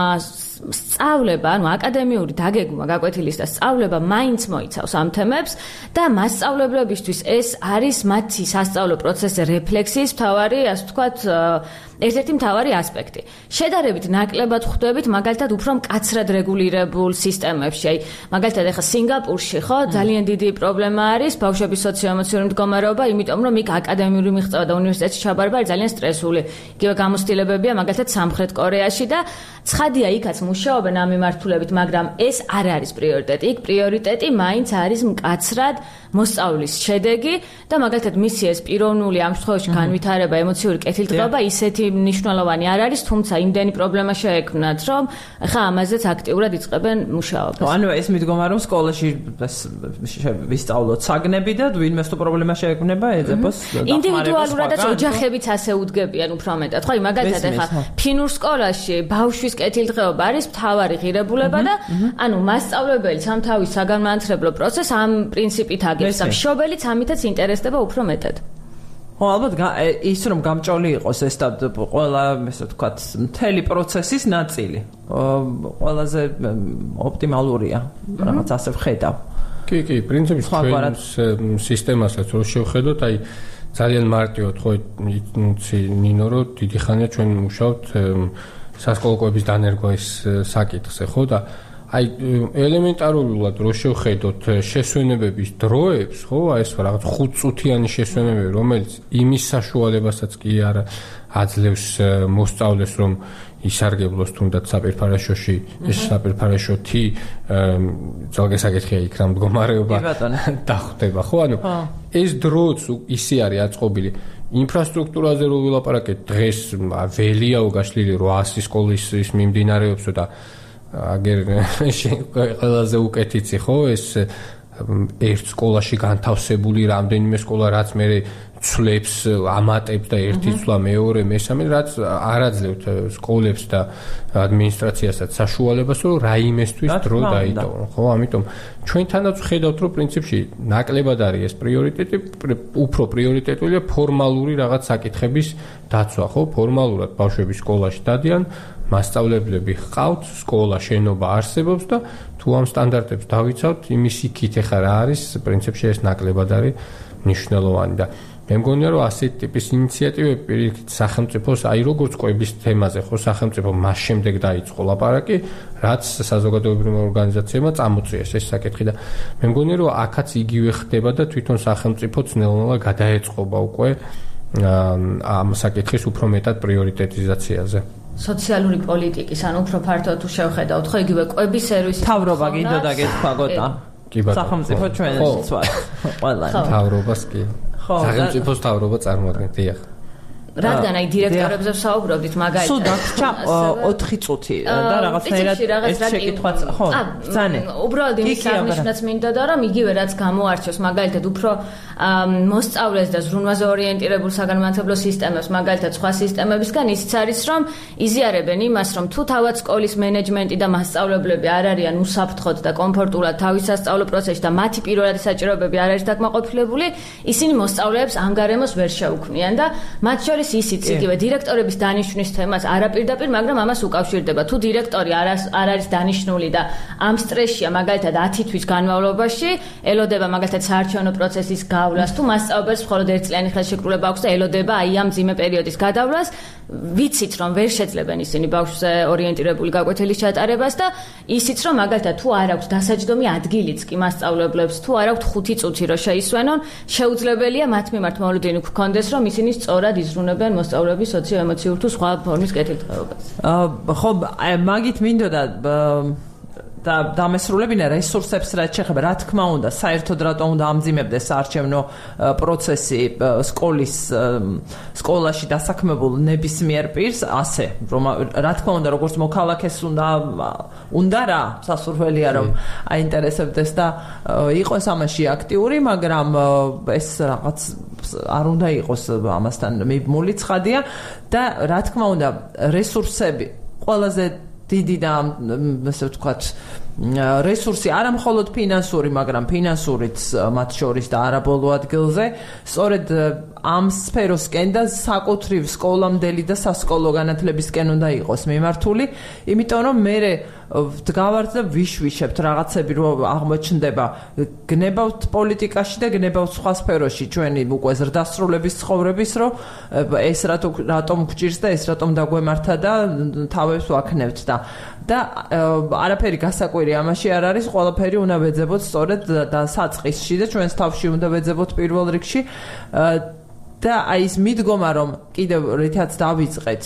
S3: სწავლება, ანუ აკადემიური დაგეგმვა გაკვეთილის და სწავლება მაინც მოიცავს ამ თემებს და მასწავლებლებისთვის ეს არის მათი სასწავლო პროცესზე რეფლექსიის მთავარი, ასე ვთქვათ, ერთ-ერთი მთავარი ასპექტი. შედარებით ნაკლებად ხვდებით მაგალითად უფრო მკაცრად რეგულირებულ სისტემებში. აი, მაგალითად ახლა სინგაპურში, ხო, ძალიან დიდი პრობლემა არის ბავშვების სოციო-ემოციური მდგომარეობა, იმიტომ რომ იქ აკადემიური მიღწევა და უნივერსიტეტში ჩაბარება არის ძალიან სტრესული. იგივე გამოცდილებებია მაგალითად სამხრეთ კორეაში და ცხადია იქაც მუშაობენ ამ მიმართულებით, მაგრამ ეს არ არის პრიორიტეტი. იქ პრიორიტეტი მაინც არის მკაცრად მოსწავლის შედეგი და მაგალითად მისი ეს პიროვნული ამ შემთხვევაში განვითარება, ემოციური კეთილდღეობა ისეთი მნიშვნელოვანი არ არის, თუმცა იმდენი პრობლემა შეექმნათ, რომ ხა ამაზეც აქტიურად იწყებენ მუშაობას.
S1: ანუ ეს მიდგომა რომ სკოლაში ვისწავლოთ საგნები და ვინმეს თუ პრობლემა შეექმნება, ეძებოს
S3: ინდივიდუალურადაც ოჯახებიც ასე უდგებიან უფრო მეტად. ხო, მაგალითად ახლა ფინურ სკოლაში ბავშვის კეთილდღეობა არის მთავარი ღირებულება და ანუ მასწავლებელი ამ თავის საგანმანათლებლო პროცესს ამ პრინციპით აგებს და მშობელიც ამითაც ინტერესდება უფრო მეტად.
S1: ხო, ალბათ ის რომ გამჭოლი იყოს ეს და ყველა, ესე ვთქვათ, მთელი პროცესის ნაწილი. ყველაზე ოპტიმალურია, რაღაც ასე ვხედავ.
S2: კი, პრინციპით ჩვენს სისტემასაც რო შევხედოთ, აი ძალიან მარტივად ხო იცი ნინო, რომ დიდი ხანია ჩვენ მუშაობთ სასკოლო კვების დანერგვის საკითხზე, ხო და აი ელემენტარულად რო შევხედოთ შესვენებების დროებს, ხო, აი ეს რაღაც 5 წუთიანი შესვენებები, რომელიც იმის საშუალებასაც კი არ აძლევს მოსწავლეს, რომ ისარგებლოს თუნდაც საპირფარეშოში, ეს საპირფარეშოთი ძალგესაკითხია იქ რა მდგომარეობა დახვდება, ხო, ანუ ეს დროც ისე არის აწყობილი. ინფრასტრუქტურაზე რო ვილაპარაკეთ, დღეს ველიაო გაშლილი 800 სკოლის ის მიმდინარეობს და აგერ ყველაზე უკეთიცი ხო ეს ერთ სკოლაში განთავსებული რამდენიმე სკოლა რაც მე ცვლებს ამატებს და ერთი ცვლა მეორე მესამე რაც არ აძლევთ სკოლებს და ადმინისტრაციასაც საშუალებას რომ რაიმესთვის დრო დაიტოვონ ხო ამიტომ ჩვენთანაც ვხედავთ რომ პრინციპში ნაკლებად არის ეს პრიორიტეტი უფრო პრიორიტეტულია ფორმალური რაღაც საკითხების დაცვა ხო ფორმალურად ბავშვები სკოლაში დადიან მასწავლებლები ჰყავთ, სკოლა, შენობა არსებობს და თუ ამ სტანდარტებს დავიცავთ, იმის იქით ახლა რა არის, პრინციპში ეს ნაკლებად არის მნიშვნელოვანი და მე მგონია რომ ასეთი ტიპის ინიციატივები პირიქით სახელმწიფოს აი როგორც კვების თემაზე ხო სახელმწიფო მას შემდეგ დაიწყო ლაპარაკი, რაც საზოგადოებრივმა ორგანიზაციებმა წამოწიეს ეს საკითხი და მე მგონია რომ აქაც იგივე ხდება და თვითონ სახელმწიფო ძნელმოლა გადაეწყობა უკვე ამ საკითხის უფრო მეტად პრიორიტეტიზაციაზე.
S3: სოციალური პოლიტიკის, ანუ უფრო ფართოდ თუ შევხედავთ, ხო იგივე კვების სერვისის
S1: თავრობა გინდოდა გეთქვა გოტა.
S2: კი ბატონო.
S1: სახელმწიფო ჩვენს ვარ. ყველა.
S2: თავრობას კი. სახელმწიფოს თავრობა წარმოადგენთ, დიახ.
S3: რადგან აი დირექტორებზე ვსაუბრობდით მაგალითად.
S1: სულ დაგჭა 4 წუთი და რაღაცნაირად ეს შეკითხვაც ხო, ბრძანე.
S3: უბრალოდ იმის აღნიშვნაც მინდოდა, რომ იგივე რაც გამოარჩევს მაგალითად უფრო მოსწავლეს და ზრუნვაზე ორიენტირებულ საგანმანათლებლო სისტემებს, მაგალითად სხვა სისტემებისგან ისიც არის, რომ იზიარებენ იმას, რომ თუ თავად სკოლის მენეჯმენტი და მასწავლებლები არ არიან უსაფრთხოდ და კომფორტულად თავის სასწავლო პროცესში და მათი პირველადი საჭიროებები არ არის დაკმაყოფილებული, ისინი მოსწავლეებს ამ გარემოს ვერ შეუქმნიან და მათ შორის ისიც იგივე დირექტორების დანიშვნის თემას არაპირდაპირ, მაგრამ ამას უკავშირდება. თუ დირექტორი არ არის დანიშნული და ამ სტრესშია მაგალითად 10 თვის განმავლობაში, ელოდება მაგალითად საარჩევნო პროცესის გავლას, თუ მასწავლებელს მხოლოდ ერთწლიანი ხელშეკრულება აქვს და ელოდება აი ამ მძიმე პერიოდის გადავლას, ვიცით რომ ვერ შეძლებენ ისინი ბავშვზე ორიენტირებული გაკვეთილის ჩატარებას და ისიც რომ მაგალითად თუ არ აქვს დასაჯდომი ადგილიც კი მასწავლებლებს, თუ არ აქვთ 5 წუთი რომ შეისვენონ, შეუძლებელია მათ მიმართ მოვლენილი გქონდეს, რომ ისინი სწორად იზრუნებენ მოსწავლეების სოციო-ემოციურ თუ სხვა ფორმის კეთილდღეობას.
S1: ხო, მაგით მინდოდა და დამესრულებინა რესურსებს რაც შეეხება, რა თქმა უნდა, საერთოდ რატომ უნდა ამძიმებდეს საარჩევნო პროცესი სკოლაში დასაქმებულ ნებისმიერ პირს, ასე რომ რა თქმა უნდა, როგორც მოქალაქეს უნდა რა სასურველია რომ აინტერესებდეს და იყოს ამაში აქტიური, მაგრამ ეს რაღაც არ უნდა იყოს ამასთან მიბმული ცხადია და რა თქმა უნდა, რესურსები ყველაზე დიდი და ასე ვთქვათ რესურსი არა მხოლოდ ფინანსური, მაგრამ ფინანსურიც მათ შორის და არა ბოლო ადგილზე, სწორედ ამ სფეროსკენ და საკუთრივ სკოლამდელი და სასკოლო განათლებისკენ უნდა იყოს მიმართული, იმიტომ რომ მე ვდგავართ და ვიშვიშებთ რაღაცები რომ აღმოჩნდება, გნებავთ პოლიტიკაში და გნებავთ სხვა სფეროში ჩვენი უკვე ზრდასრულების ცხოვრების, რომ ეს რატომ გვჭირს და ეს რატომ დაგვემართა და თავებს ვაქნევთ და არაფერი გასაკვირი ამაში არ არის, ყველაფერი უნდა ვეძებოთ სწორედ და საწყისში და ჩვენს თავში უნდა ვეძებოთ პირველ რიგში და აი ეს მიდგომა რომ კიდევ რითაც დავიწყეთ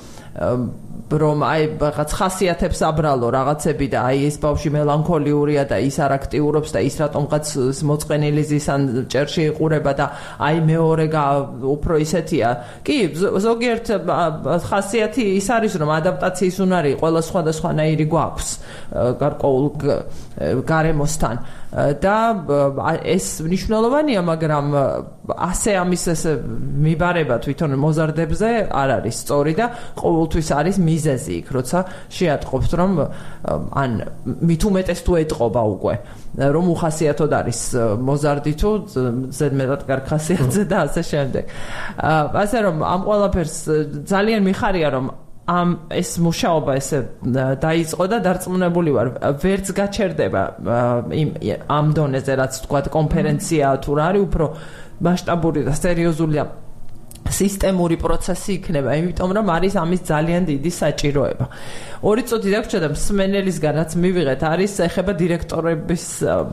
S1: რომ აი რაღაც ხასიათებს აბრალო რაღაცები და აი ეს ბავშვი მელანქოლიურია და ის არ აქტიურობს და ის რატომღაც მოწყენილი ზის ან ჭერში იყურება და აი მეორე უფრო ისეთია. კი, ზოგიერთ ხასიათი ის არის რომ ადაპტაციის უნარი ყველა სხვადასხვანაირი გვაქვს გარკვეულ გარემოსთან და ეს მნიშვნელოვანია, მაგრამ ასე ამის მიბარება თვითონ მოზარდებზე არ არის სწორი და ყოველთვის არის მიზეზი იქ, როცა შეატყობთ რომ ან მით უმეტეს თუ ეტყობა უკვე რომ უხასიათოდ არის მოზარდი თუ ზედმეტად კარგ ხასიათზე და ასე შემდეგ. ასე რომ ამ ყველაფერს ძალიან მიხარია რომ ეს მუშაობა ესე დაიწყო და დარწმუნებული ვარ ვერც გაჩერდება ამ დონეზე რაც თქვა კონფერენცია თუ რა არის უფრო მასშტაბური და სერიოზულია სისტემური პროცესი იქნება, იმიტომ რომ არის ამის ძალიან დიდი საჭიროება. 2 წუთი დაგვრჩა და მსმენელისგან რაც მივიღეთ არის ეხება დირექტორების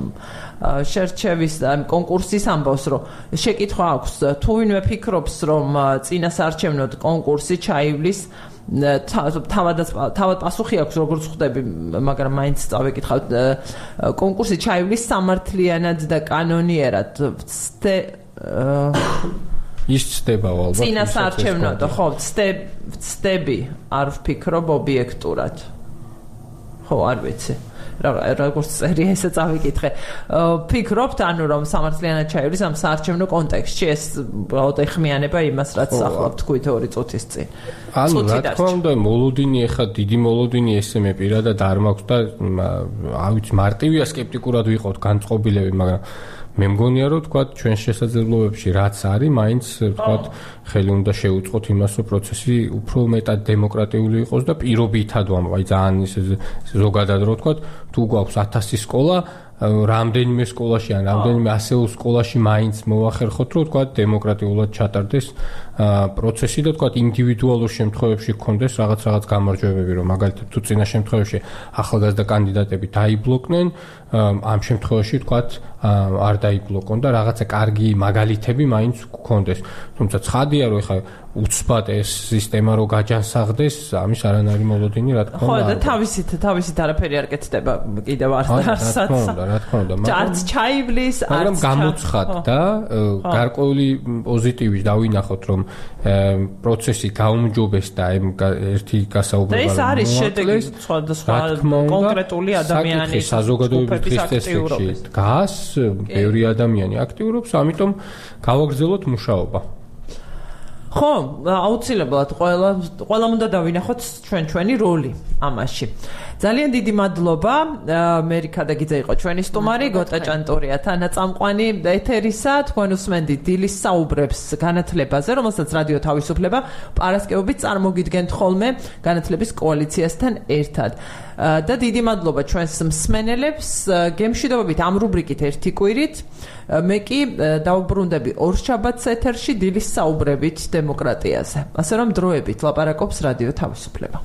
S1: შერჩევის კონკურსის ამბავს, რომ შეკითხვა აქვს, თუ ვინმე ფიქრობს, რომ წინასაარჩევნოდ კონკურსი ჩაივლის თავად პასუხი აქვს როგორც ხვდები, მაგრამ მაინც წავეკითხავთ კონკურსი ჩაივლის სამართლიანად და კანონიერად
S2: ის ცდება ალბათ
S1: წინასაარჩევნოდ ხო ცდები არ ვფიქრობ ობიექტურად ხო არ ვიცი როგორც წერია ესე წავიკითხე ფიქრობთ ანუ რომ სამართლიანად ჩაივლის ამ საარჩევნო კონტექსტში ეს უბრალოდ ეხმიანება იმას რაც ახლა თქვით 2 წუთის წინ
S2: ანუ რა თქმა უნდა მოლოდინი ეხა დიდი მოლოდინი ესე მე პირადად არ მაქვს და ავიც მარტივია სკეპტიკურად ვიყავთ განწყობილები მაგრამ მე მგონია რომ თქვა ჩვენ შესაძლებლობებში რაც არის მაინც თქვა ხელი უნდა შეუწყოთ იმას რომ პროცესი უფრო მეტად დემოკრატიული იყოს და პირობითად აი ძალიან ისე ზოგადად რომ თქვა თუ გვაქვს 1000 სკოლა რამდენიმე სკოლაში ან რამდენიმე ასეულ სკოლაში მაინც მოახერხოთ, რომ თქვა დემოკრატიულად ჩატარდეს პროცესი და თქვა ინდივიდუალურ შემთხვევებში გქონდეს რაღაც გამარჯვებები, რომ მაგალითად თუ წინა შემთხვევაში ახალგაზრდა კანდიდატები დაიბლოკნენ, ამ შემთხვევაში თქვა არ დაიბლოკონ და რაღაცა კარგი მაგალითები მაინც გქონდეს. თუმცა ცხადია, რომ ეხლა უცბად ეს სისტემა რო გაჯანსაღდეს, ამის არანაირი მოლოდინი რა თქმა უნდა.
S1: ხო, და თავისით არაფერი არ კეთდება კიდევ არცაც.
S2: რა თქმა უნდა,
S1: არც ჩაივლის,
S2: მაგრამ გამოცხადდა გარკვეული პოზიტივის დავინახოთ, რომ პროცესი გაუმჯობესდა ერთი გასაუბრება.
S1: ეს არის შედეგი სხვადასხვა კონკრეტული ადამიანის
S2: საზოგადოების დღესდღეში დგას, ბევრი ადამიანი აქტიურობს, ამიტომ გავაგრძელოთ მუშაობა.
S1: ხო, აუცილებლად ყველამ უნდა დავინახოთ ჩვენი როლი ამაში. ძალიან დიდი მადლობა. მერიქა დაგიძე იყო ჩვენი სტუმარი, გოტა ჭანტურია თანაწამყვანი ეთერისა. თქვენ უსმენდით დილის საუბრებს განათლებაზე, რომელსაც რადიო თავისუფლება პარასკევობით წარმოგიდგენთ ხოლმე განათლების კოალიციასთან ერთად. და დიდი მადლობა ჩვენს მსმენელებს. გემშვიდობებით ამ რუბრიკით ერთი კვირით. მე კი დავუბრუნდები ორშაბათს ეთერში დილის საუბრებით დემოკრატიაზე. ასე რომ დროებით ლაპარაკობს რადიო თავისუფლება.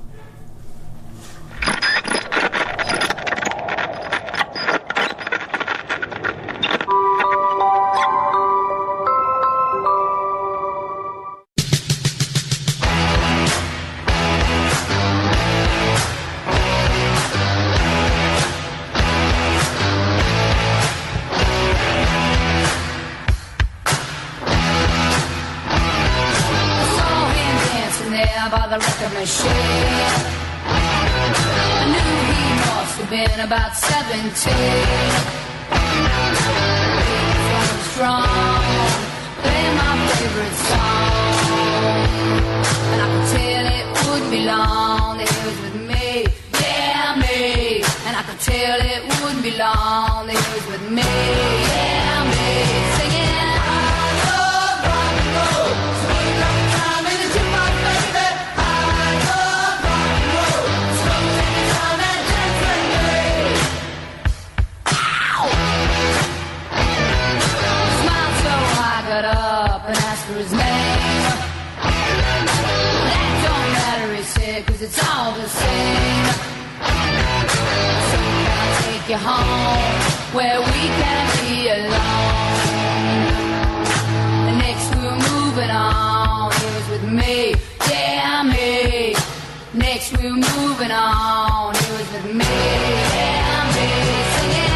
S4: By the record machine, I knew he must have been about 17. Strong, play my favorite song, and I could tell it wouldn't be long that he was with me, yeah me. And I could tell it wouldn't be long that he was with me, yeah me. Singing. And asked for his name. That don't matter, he said, 'cause it's all the same. So can I take you home where we can be alone? And next we were moving on. He was with me, yeah me. Next we were moving on. He was with me, yeah me. Singing.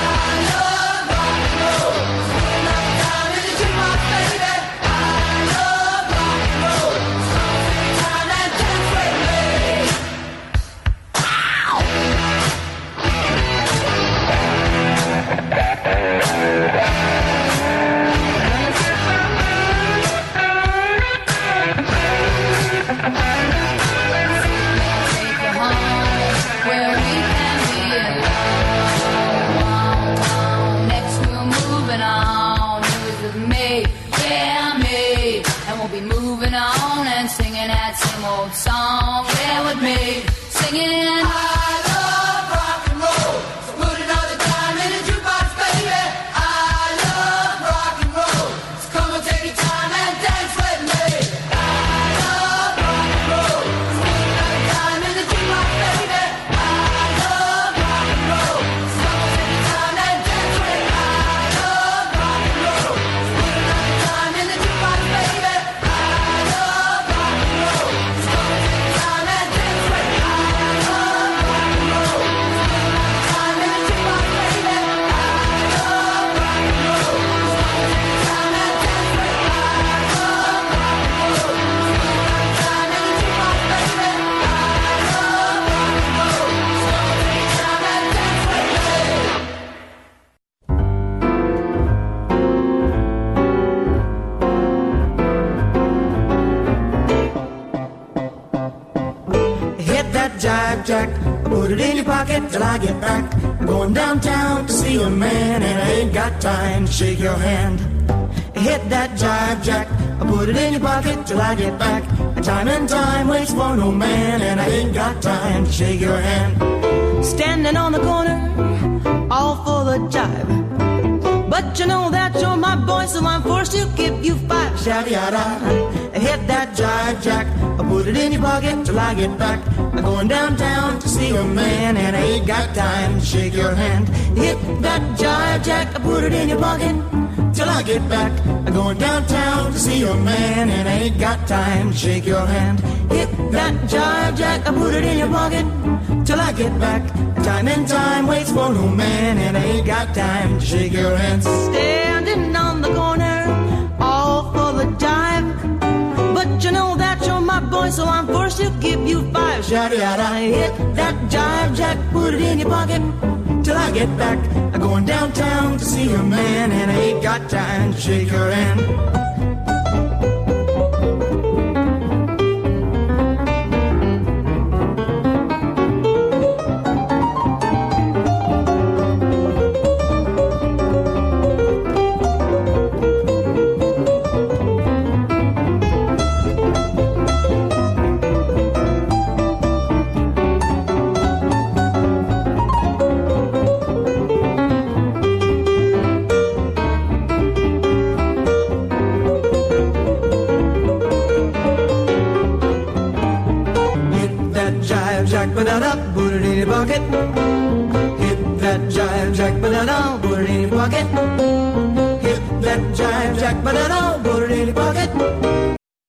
S4: Singing that same old song there with me, singing I love rock and roll, so put another dime in the jukebox, baby. I love rock and roll, so come and take your time and dance with me. I love rock and roll, so put another dime in the jukebox, baby. I love rock and roll, so come and take your time and dance with me. I love rock and roll, so put another dime in the jukebox, baby.
S5: Jack, put it in your pocket till I get back. I'm going downtown to see a man, and I ain't got time to shake your hand. Hit that jive, Jack, put it in your pocket till I get back. Time and time waits for no man, and I ain't got time to shake your hand. Standing on the corner, all for the jive. But you know that you're my boy, so I'm forced to give you 5. Shouty yada, hit that jive jack. I put it in your pocket till I get back. I'm going downtown to see a man, and I ain't got time to shake your hand. Hit that jive jack. I put it in your pocket till I get back. I'm going downtown to see a man, and I ain't got time to shake your hand. Hit that jive jack. I put it in your pocket till I get back. Time and time waits for no man, and I ain't got time to shake your hand. Standing on the corner, all for the jive. But you know that you're my boy, so I'm forced to give you 5. Shouty yada, hit that jive jack, put it in your pocket till I get back. I'm going downtown to see a man, and I ain't got time to shake your hand. Put it in your pocket. Hit that jive jack, ba-da-da, put it in your pocket. Hit that jive jack, ba-da-da,